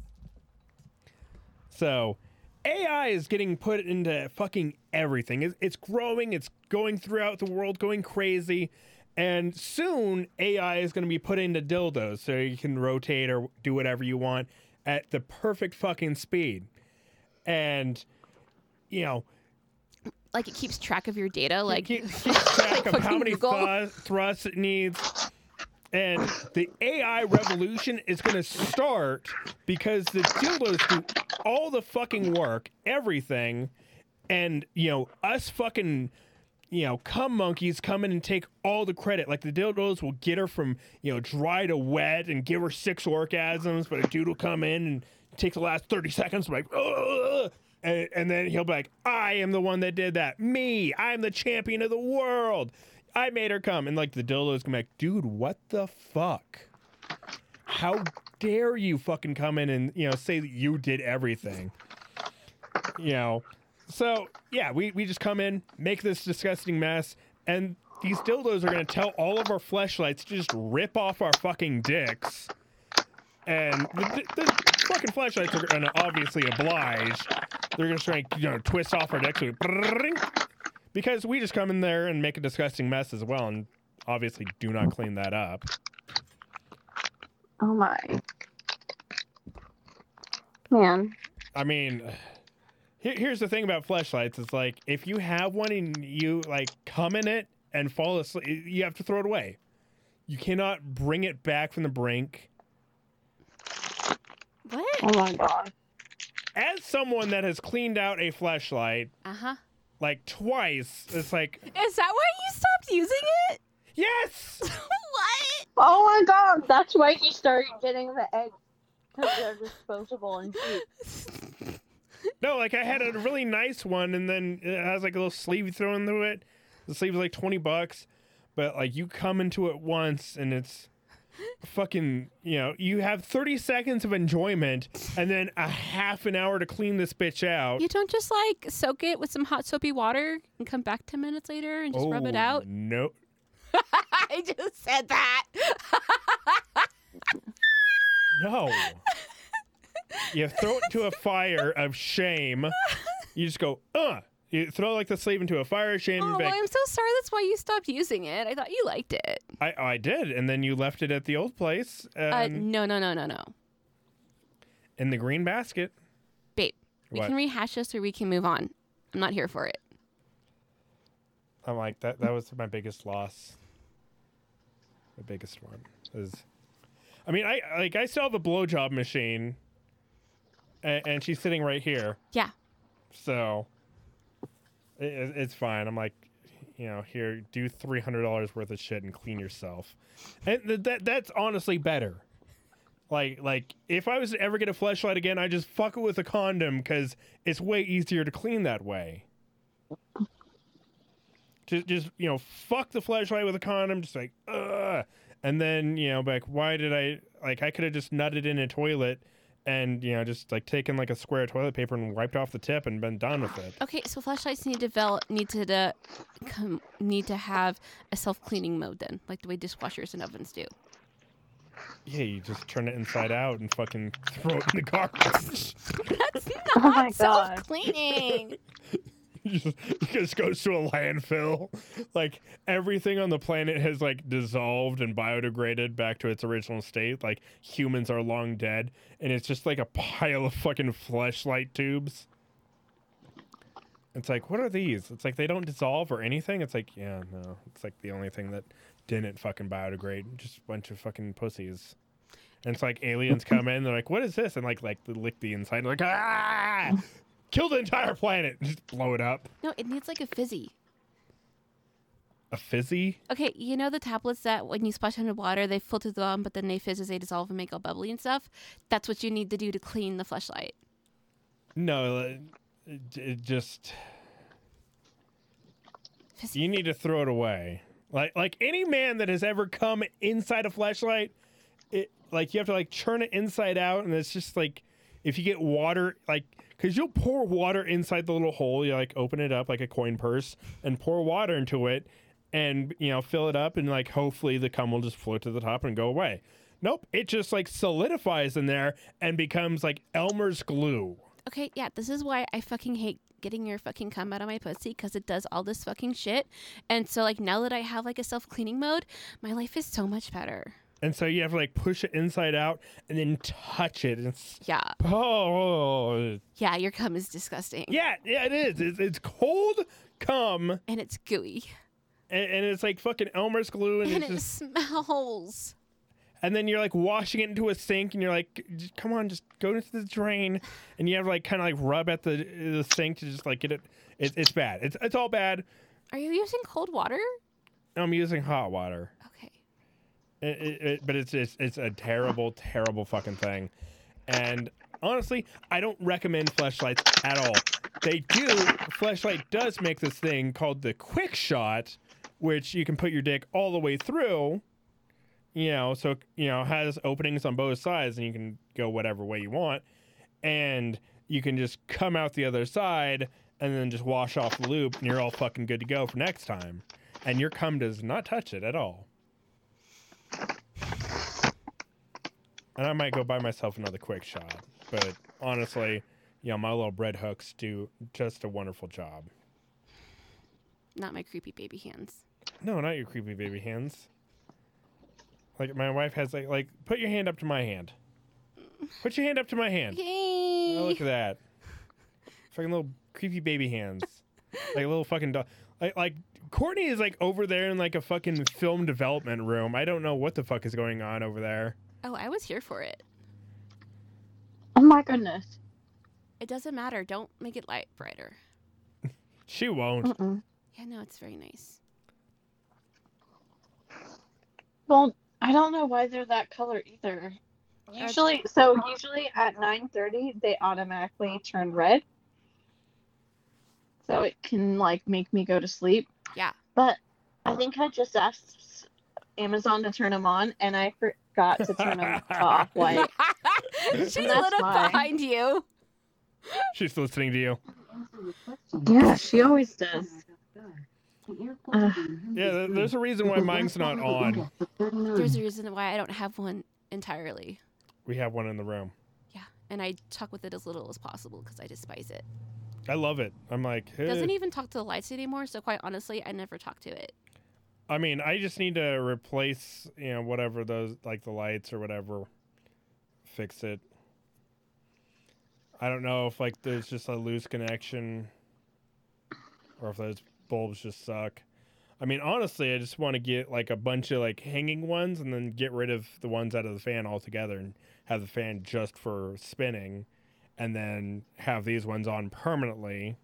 So, A I is getting put into fucking everything. It's, it's growing. It's going throughout the world, going crazy. And soon, A I is going to be put into dildos so you can rotate or do whatever you want at the perfect fucking speed. And, you know, Like it keeps track of your data, like keep, keep track like of how fucking many Google. thru- thrusts it needs. And the A I revolution is going to start because the dildos do all the fucking work, everything. And, you know, us fucking, you know, cum monkeys come in and take all the credit. Like the dildos will get her from, you know, dry to wet and give her six orgasms, but a dude will come in and take the last thirty seconds, like, ugh. And, and then he'll be like, I am the one that did that. Me. I'm the champion of the world. I made her come. And like the dildos can be like, dude, what the fuck? How dare you fucking come in and, you know, say that you did everything? You know. So, yeah, we, we just come in, make this disgusting mess, and these dildos are going to tell all of our fleshlights to just rip off our fucking dicks. And the, the fucking flashlights are going to obviously oblige. They're going to try to, you know, twist off our dicks. Because we just come in there and make a disgusting mess as well, and obviously do not clean that up. Oh my. Man. I mean, here, here's the thing about fleshlights. It's like, if you have one and you, like, come in it and fall asleep, you have to throw it away. You cannot bring it back from the brink. What? Oh my god. As someone that has cleaned out a fleshlight, Uh-huh. like, twice, it's like, Is that why you stopped using it? yes! What? Oh my god. That's why he started getting the eggs. Because they're disposable and cheap. No, like, I had a really nice one, and then it has, like, a little sleeve thrown into it. The sleeve is, like, twenty bucks. But, like, you come into it once, and it's fucking, you know, you have thirty seconds of enjoyment, and then a half an hour to clean this bitch out. You don't just like soak it with some hot soapy water and come back ten minutes later and just rub it out? No. I just said that. No. You throw it into a fire of shame, You just go, uh. You throw like the sleeve into a fire shame. Oh, and be well, like, I'm so sorry. That's why you stopped using it. I thought you liked it. I I did, and then you left it at the old place. Uh, And no, no, no, no, no. in the green basket. Babe, we What? can rehash this or we can move on. I'm not here for it. I'm like that. That was my biggest loss. The biggest one is, I mean, I like I still have a blowjob machine, and, and she's sitting right here, Yeah. so it, it- it's fine. I'm like, you know, here, do three hundred dollars worth of shit and clean yourself, and th- that that's honestly better. Like, like if I was to ever get a fleshlight again, I just fuck it with a condom because it's way easier to clean that way. Just, just you know, fuck the flashlight with a condom. Just like, ugh. And then, you know, like, why did I, like, I could have just nutted in a toilet and, you know, just, like, taken, like, a square of toilet paper and wiped off the tip and been done with it. Okay, so flashlights need to develop, need to de- com- need to have a self-cleaning mode then, like the way dishwashers and ovens do. Yeah, you just turn it inside out and fucking throw it in the garbage. That's Oh my not God. self-cleaning. just, it just goes to a landfill. Like, everything on the planet has, like, dissolved and biodegraded back to its original state. Like, humans are long dead, and it's just like a pile of fucking fleshlight tubes. It's like, what are these? It's like they don't dissolve or anything. It's like, yeah, no. It's like the only thing that didn't fucking biodegrade. Just a bunch of fucking pussies. And it's like aliens come in, they're like, what is this? And like, like they lick the inside, and like, ah! Kill the entire planet and just blow it up. No, it needs like a fizzy. A fizzy? Okay, you know the tablets that when you splash them in water, they filter the bottom, but then they fizz as they dissolve and make all bubbly and stuff? That's what you need to do to clean the fleshlight. No, it, it just Fizzy. you need to throw it away. Like like any man that has ever come inside a flashlight, it like you have to like churn it inside out, and it's just like if you get water, like because you'll pour water inside the little hole, you like open it up like a coin purse and pour water into it, and you know fill it up, and like hopefully the cum will just float to the top and go away. Nope, it just like solidifies in there and becomes like Elmer's glue. Okay, yeah, this is why I fucking hate getting your fucking cum out of my pussy, because it does all this fucking shit. And so, like, now that I have, like, a self-cleaning mode, my life is so much better. And so you have to like push it inside out and then touch it. And it's, Yeah. oh, Yeah, your cum is disgusting. yeah, yeah, it is. It's, it's cold cum, And it's gooey. and, and it's like fucking Elmer's glue, and, And it's it just, smells. and then you're like washing it into a sink, and you're like, "Just- come on, just go into the drain, and you have to like kind of like rub at the the sink to just like get it. it it's bad. It's it's all bad. Are you using cold water? I'm using hot water. Okay. It, it, it, but it's, it's it's a terrible, terrible fucking thing. And honestly, I don't recommend fleshlights at all. They do. Fleshlight does make this thing called the quick shot, which you can put your dick all the way through. You know, so you know has openings on both sides, and you can go whatever way you want, and you can just come out the other side and then just wash off the loop, and you're all fucking good to go for next time. And your cum does not touch it at all. And I might go buy myself another quick shot. But honestly, you know, my little bread hooks do just a wonderful job. Not my creepy baby hands. No, not your creepy baby hands. Like my wife has like like put your hand up to my hand. Put your hand up to my hand. Yay! Oh, look at that. Fucking little creepy baby hands. Like a little fucking dog. Like like Courtney is like over there in like a fucking film development room. I don't know what the fuck is going on over there. Oh, I was here for it. Oh my goodness. It doesn't matter. Don't make it light brighter. She won't. Mm-mm. Yeah, no, it's very nice. Well, I don't know why they're that color either. Usually, so usually at nine thirty, they automatically turn red. So it can like make me go to sleep. Yeah. But I think I just asked Amazon to turn them on, and I forgot to turn them off white. She That's lit up why. behind you. She's listening to you. Yeah, she always does. Uh, Yeah, th- there's a reason why mine's not on. There's a reason why I don't have one entirely. We have one in the room. Yeah, and I talk with it as little as possible because I despise it. I love it. I'm like, eh. Doesn't even talk to the lights anymore. So quite honestly, I never talk to it. I mean, I just need to replace, you know, whatever those, like the lights or whatever, fix it. I don't know if like there's just a loose connection or if those bulbs just suck. I mean, honestly, I just want to get like a bunch of like hanging ones and then get rid of the ones out of the fan altogether and have the fan just for spinning and then have these ones on permanently.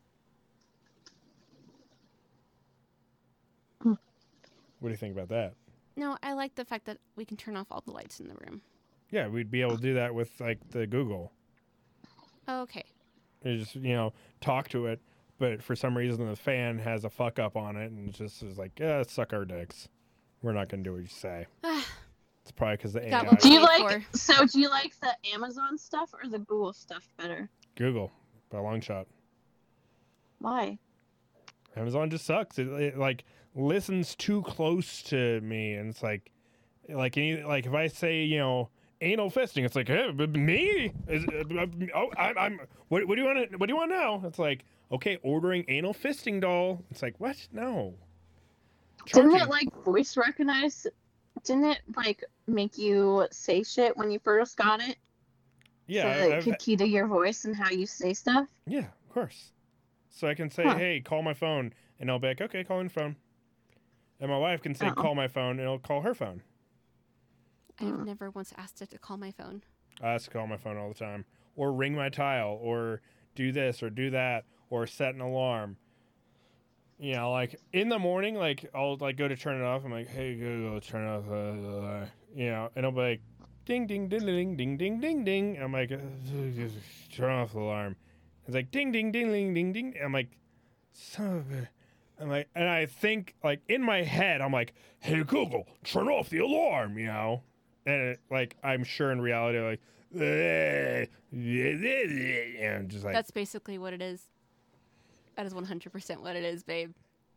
What do you think about that? No, I like the fact that we can turn off all the lights in the room. Yeah, we'd be able to do that with like the Google. Oh, okay. You just, you know, talk to it, but for some reason the fan has a fuck up on it and it just is like, yeah, suck our dicks. We're not going to do what you say. It's probably because the A I. Got what Do you Paid like for. so? Do you like the Amazon stuff or the Google stuff better? Google, by a long shot. Why? Amazon just sucks. It, it like listens too close to me, and it's like, like any like if I say, you know, anal fisting, it's like, hey, b- me? Is, uh, uh, oh, I'm. I'm what, what do you want? to What do you want now? It's like, okay, ordering anal fisting doll. It's like, what? No. Didn't Charging- it like voice recognize? Didn't it like make you say shit when you first got it? Yeah, So that it I've- could key to your voice and how you say stuff. yeah, of course. So I can say, Huh. hey, call my phone, and I'll be like, okay, call in phone. And my wife can say, Oh. call my phone, and it'll call her phone. I've Hmm. never once asked it to call my phone. I ask to call my phone all the time, or ring my tile, or do this, or do that, or set an alarm. You know, like in the morning, like I'll like go to turn it off. I'm like, hey Google, turn off, uh, uh, you know, and it'll be like, ding, ding, ding, ding, ding, ding, ding, ding. I'm like, uh, turn off the alarm. It's like ding, ding, ding, ding, ding, ding. I'm like, son of a. I'm like, and I think like in my head, I'm like, hey Google, turn off the alarm, you know, and it, like I'm sure in reality, like, and just like That's basically what it is. That is one hundred percent what it is, babe.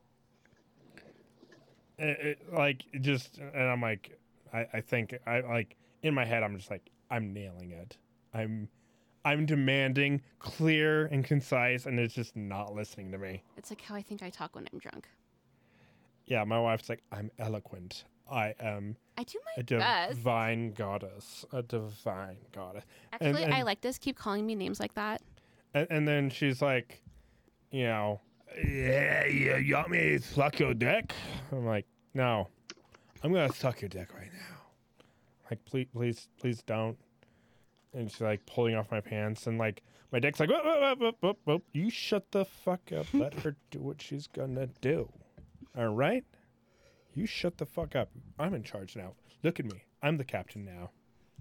it, it, like it just, and I'm like, I, I think I like in my head, I'm just like, I'm nailing it. I'm, I'm demanding clear and concise, and it's just not listening to me. It's like how I think I talk when I'm drunk. Yeah, my wife's like, I'm eloquent. I am I do a my best. divine goddess. A divine goddess. Actually, and- I like this. Keep calling me names like that. And, and then she's like, you know, yeah, yeah, you want me to suck your dick? I'm like, no, I'm gonna suck your dick right now. Like, please, please, please don't. And she's like pulling off my pants, and like my dick's like, whoop, whoop, whoop, whoop, whoop, whoop. You shut the fuck up. Let her do what she's gonna do. All right? You shut the fuck up. I'm in charge now. Look at me. I'm the captain now.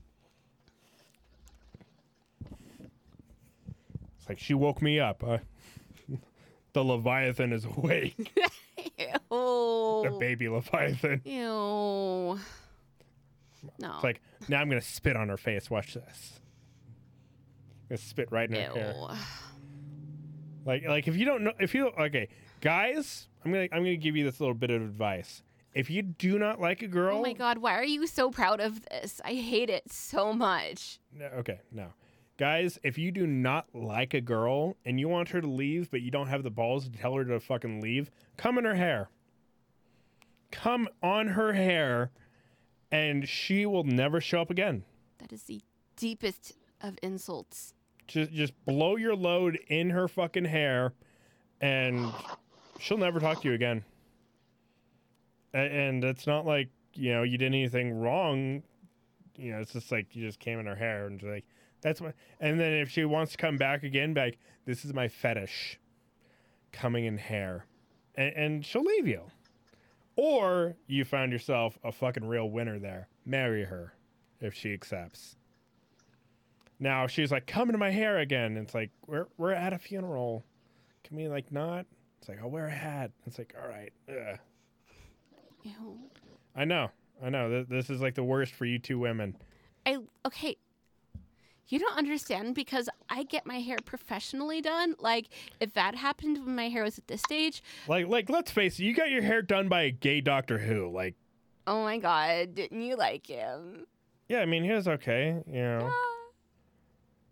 It's like she woke me up. Uh, the Leviathan is awake. Ew. The baby Leviathan. Ew. No. It's like, now I'm going to spit on her face. Watch this. I'm going to spit right in her hair. Ew. Like, like if you don't know, if you, okay, guys, I'm going to, I'm going to give you this little bit of advice. If you do not like a girl. Oh my God, why are you so proud of this? I hate it so much. No, okay, no. Guys, if you do not like a girl and you want her to leave, but you don't have the balls to tell her to fucking leave, come in her hair. Come on her hair, and she will never show up again. That is the deepest of insults. Just, just blow your load in her fucking hair, and she'll never talk to you again. A- And it's not like, you know, you did anything wrong. You know, it's just like you just came in her hair and just like, that's what. And then if she wants to come back again, be like, this is my fetish, coming in hair, and, and she'll leave you. Or you found yourself a fucking real winner there. Marry her, if she accepts. Now if she's like, come into my hair again. It's like we're we're at a funeral. Can we like not? It's like I'll wear a hat. It's like all right. Ugh. Ew. I know, I know. Th- This is like the worst for you two women. I okay. You don't understand because I get my hair professionally done. Like if that happened when my hair was at this stage, Like, like, let's face it. You got your hair done by a gay Doctor Who. Like, oh my God, didn't you like him? yeah, I mean, he was okay. You know, Ah.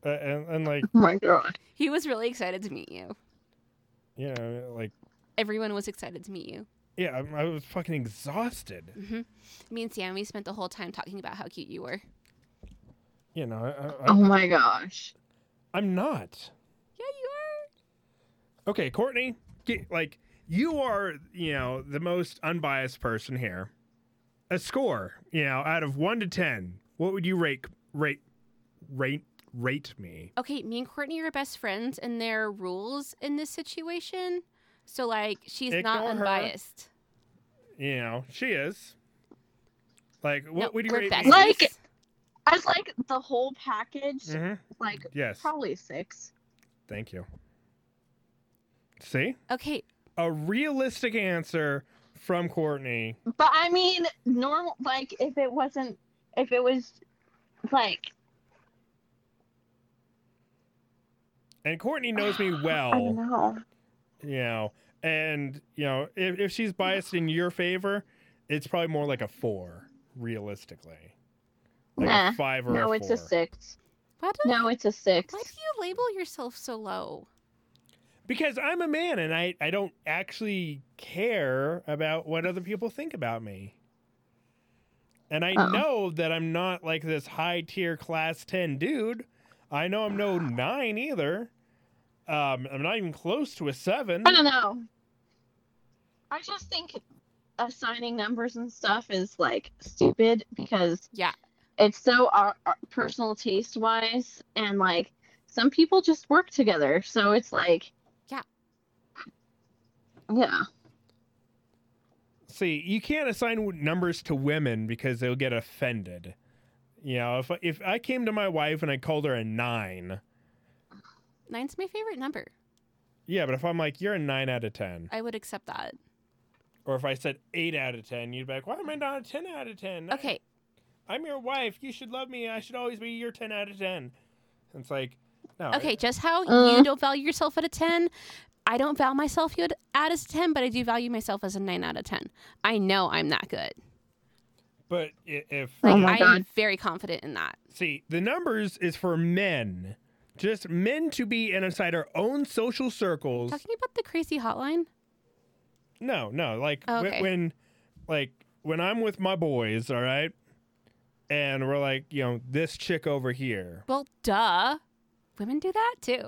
uh, and, and like, Oh my god. He was really excited to meet you. you know, like, Everyone was excited to meet you. yeah, I, I was fucking exhausted. hmm Me and Sammy spent the whole time talking about how cute you were. You know, I, I, Oh I, my gosh. I'm not. Yeah, you are. Okay, Courtney, get, like, you are, you know, the most unbiased person here. A score, you know, out of one to ten, what would you rate, rate, rate, rate me? Okay, me and Courtney are best friends, and there are rules in this situation. So, like, she's not Ignore her. unbiased. You know, she is. Like, what No, would you we're rate besties. me? Like- As like the whole package, hmm like Yes. probably six. Thank you. See? Okay, A realistic answer from Courtney. But I mean, normal. Like if it wasn't, if it was, like And Courtney knows me I don't well, know. you know, and, you know, if, if she's biased in your favor, it's probably more like a four, realistically. Like Nah. a five or No, a it's four. a six. why do, No, it's a six. why do you label yourself so low? Because I'm a man and I, I don't actually care about what other people think about me. And I Oh. know that I'm not like this high tier class ten dude. I know I'm no nine either. Um, I'm not even close to a seven. I don't know. I just think assigning numbers and stuff is like stupid because Yeah. it's so uh, uh, personal taste wise, and like some people just work together, so it's like Yeah. yeah. See, you can't assign w- numbers to women because they'll get offended. You know, if if I came to my wife and I called her a nine, Nine's my favorite number. yeah, but if I'm like, you're a nine out of ten, I would accept that. or if I said eight out of ten, you'd be like, why am I not a ten out of ten? Okay, I'm your wife. You should love me. I should always be your ten out of ten. And it's like, no. okay, just how Uh. you don't value yourself at a ten, I don't value myself at as a ten, but I do value myself as a nine out of ten. I know I'm that good. But i- if, Oh Like, my I'm God. very confident in that. see, the numbers is for men. Just men to be inside our own social circles. Talking about the crazy hotline? No, no, like Oh, wh- okay. when, like when I'm with my boys, all right, and we're like, you know, this chick over here, Well, duh. Women do that too.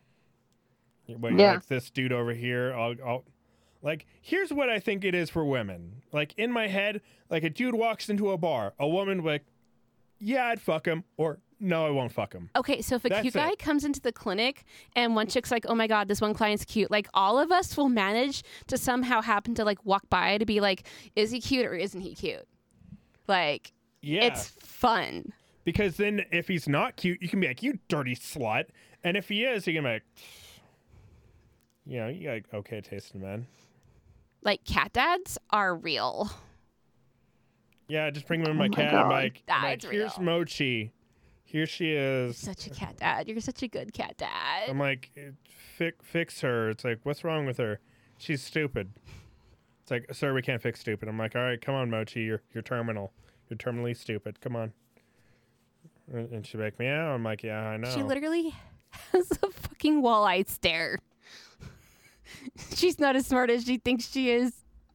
but Yeah. like this dude over here, I'll, I'll, like, here's what I think it is for women. Like in my head, like a dude walks into a bar, a woman will be like, yeah, I'd fuck him, or no, I won't fuck him. Okay, so if a That's cute it. guy comes into the clinic and one chick's like, oh my God, this one client's cute, like all of us will manage to somehow happen to like walk by to be like, is he cute or isn't he cute? Like, Yeah, it's fun. because then if he's not cute, you can be like, you dirty slut, and if he is, you can be like, you know, you got like, okay taste in men. Like, cat dads are real. Yeah, just bring him in my Oh my cat. I'm God. like, I'm like, That's here's real. Mochi. Here she is. Such a cat dad. You're such a good cat dad. I'm like, fi- fix her. It's like, what's wrong with her? She's stupid. It's like, sir, we can't fix stupid. I'm like, all right, come on, Mochi. You're you're terminal. You're terminally stupid. Come on. And and she'd be like, meow. I'm like, yeah, I know. She literally has a fucking wall-eyed stare. She's not as smart as she thinks she is.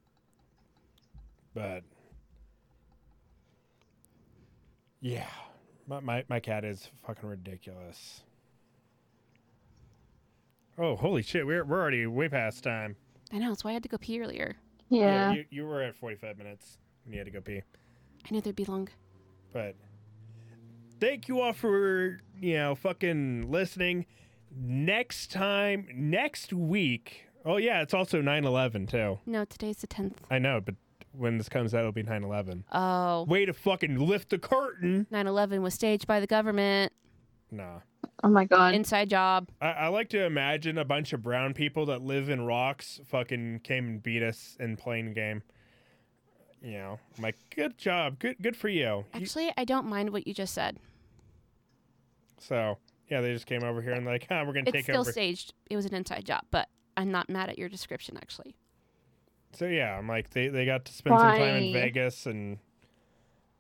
But yeah, my, my my cat is fucking ridiculous. Oh, holy shit! We're we're already way past time. I know, that's why I had to go pee earlier. Yeah. you, you were at forty-five minutes when you had to go pee. I knew they'd be long. But thank you all for, you know, fucking listening. Next time, next week. Oh, yeah, it's also nine eleven, too. No, today's the tenth. I know, but when this comes out, it'll be nine eleven. Oh. Way to fucking lift the curtain. nine eleven was staged by the government. Nah. Oh my God. Inside job. I, I like to imagine a bunch of brown people that live in rocks fucking came and beat us in playing game. You know, I'm like, good job. Good good for you. You- Actually, I don't mind what you just said. So, yeah, they just came over here and like, ah, we're going to It's take still over. staged. It was an inside job, but I'm not mad at your description, actually. So yeah, I'm like they, they got to spend some time in Why? Vegas and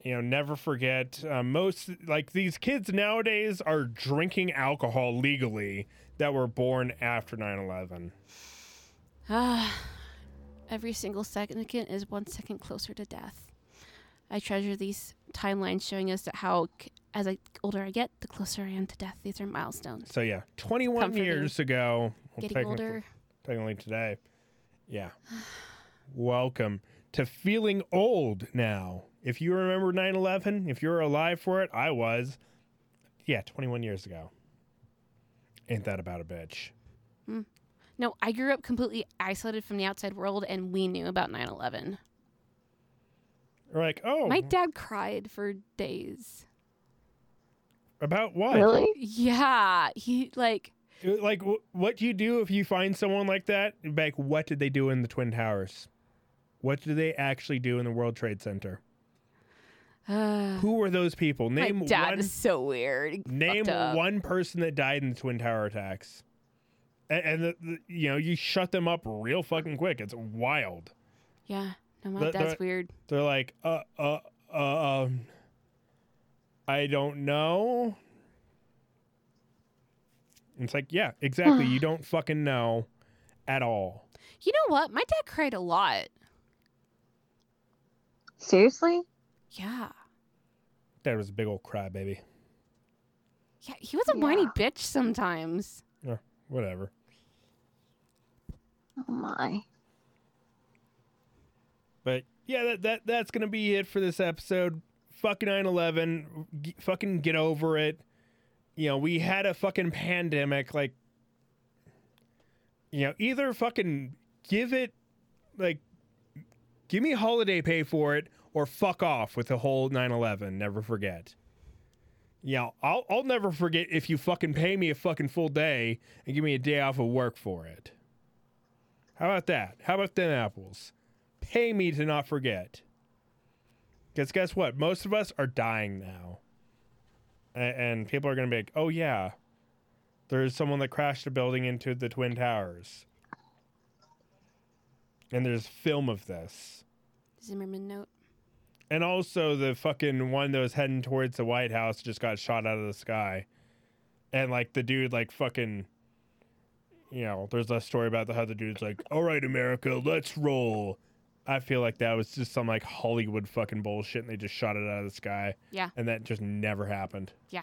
you know, never forget. Uh, most like these kids nowadays are drinking alcohol legally that were born after nine eleven. Ah, every single second is one second closer to death. I treasure these timelines showing us that how, c- as I older I get, the closer I am to death. These are milestones. So yeah, twenty-one Comforting. years ago, well, Getting technically- older. Technically today, yeah. Welcome to feeling old now. If you remember nine eleven, if you're alive for it, I was. Yeah, twenty-one years ago. Ain't that about a bitch? No, I grew up completely isolated from the outside world, and we knew about nine eleven. We're like, oh, My dad cried for days. about what? Really? Yeah, he like Like, wh- what do you do if you find someone like that? Like, what did they do in the Twin Towers? What did they actually do in the World Trade Center? uh, Who were those people? Name my dad one. is so weird. He Name fucked up. one person that died in the Twin Tower attacks. And, and the, the, you know, you shut them up real fucking quick. It's wild. Yeah, no, my The- dad's the- weird. They're like, uh, uh, uh, um, I don't know. It's like, yeah, exactly. You don't fucking know at all. You know what? My dad cried a lot. Seriously? Yeah, That was a big old crybaby. yeah, he was a whiny Yeah. bitch sometimes. Whatever. Oh my. But yeah, that, that that's gonna be it for this episode. Fucking nine eleven. G- fucking get over it. You know, we had a fucking pandemic. Like, you know, either fucking give it, like, give me holiday pay for it, or fuck off with the whole nine eleven. Never forget. Yeah, I'll I'll never forget if you fucking pay me a fucking full day and give me a day off of work for it. How about that? How about them apples? Pay me to not forget. Because guess what? Most of us are dying now. A- And people are going to be like, oh, yeah, there's someone that crashed a building into the Twin Towers. And there's film of this. Zimmerman note. And also the fucking one that was heading towards the White House just got shot out of the sky. And like the dude like fucking, you know, there's a story about the how the dude's like, all right, America, let's roll. I feel like that was just some like Hollywood fucking bullshit and they just shot it out of the sky. Yeah. And that just never happened. Yeah.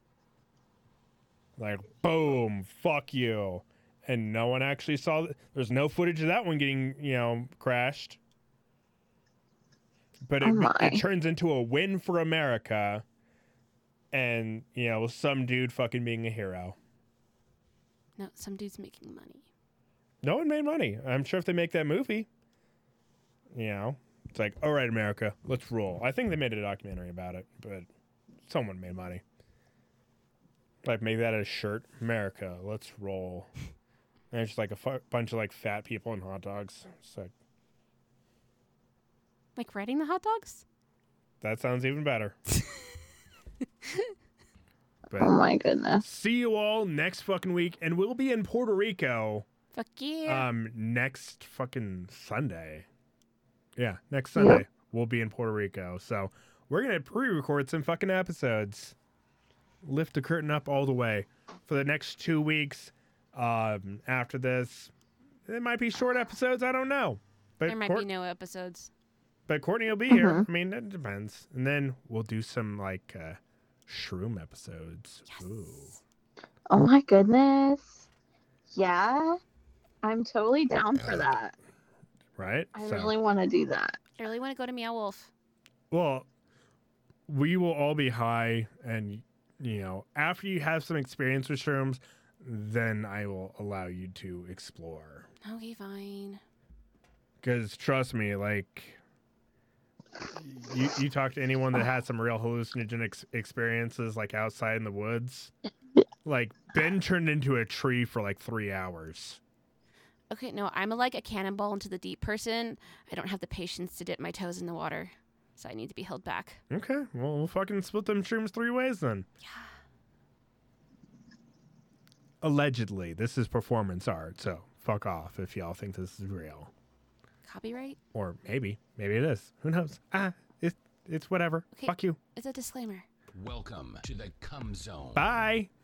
Like, boom, fuck you. And no one actually saw, th- there's no footage of that one getting, you know, crashed. But it, Oh my. it turns into a win for America. And, you know, some dude fucking being a hero. No, some dude's making money. No one made money. I'm sure if they make that movie, you know, it's like, all right, America, let's roll. I think they made a documentary about it, but someone made money. Like, make that a shirt. America, let's roll. And it's just like a fu- bunch of like fat people and hot dogs. It's like, Like riding the hot dogs? that sounds even better. But Oh my goodness. see you all next fucking week, and we'll be in Puerto Rico Fuck yeah. um next fucking Sunday. Yeah, next Sunday Yep. we'll be in Puerto Rico. So we're gonna pre-record some fucking episodes. Lift the curtain up all the way for the next two weeks. Um, after this, it might be short episodes. I don't know, but there might Court- be no episodes. but Courtney will be here. Mhm. I mean, it depends. And then we'll do some like uh, shroom episodes. Yes. Ooh. Oh my goodness. Yeah. I'm totally down for that. Right? I So- really want to do that. I really want to go to Meow Wolf. Well, we will all be high, and you know, after you have some experience with shrooms, then I will allow you to explore. Okay, fine. Because trust me, like you, you talk to anyone that had some real hallucinogen ex- experiences, like outside in the woods. Like Ben turned into a tree for like three hours. Okay, no, I'm a, like a cannonball into the deep person. I don't have the patience to dip my toes in the water, so I need to be held back. Okay, well, we'll fucking split them shrooms three ways then. Yeah. Allegedly, this is performance art, so fuck off if y'all think this is real. Copyright? Or maybe, maybe it is. Who knows? Ah, it, It's whatever. Okay. Fuck you. It's a disclaimer. Welcome to the Cum Zone. Bye.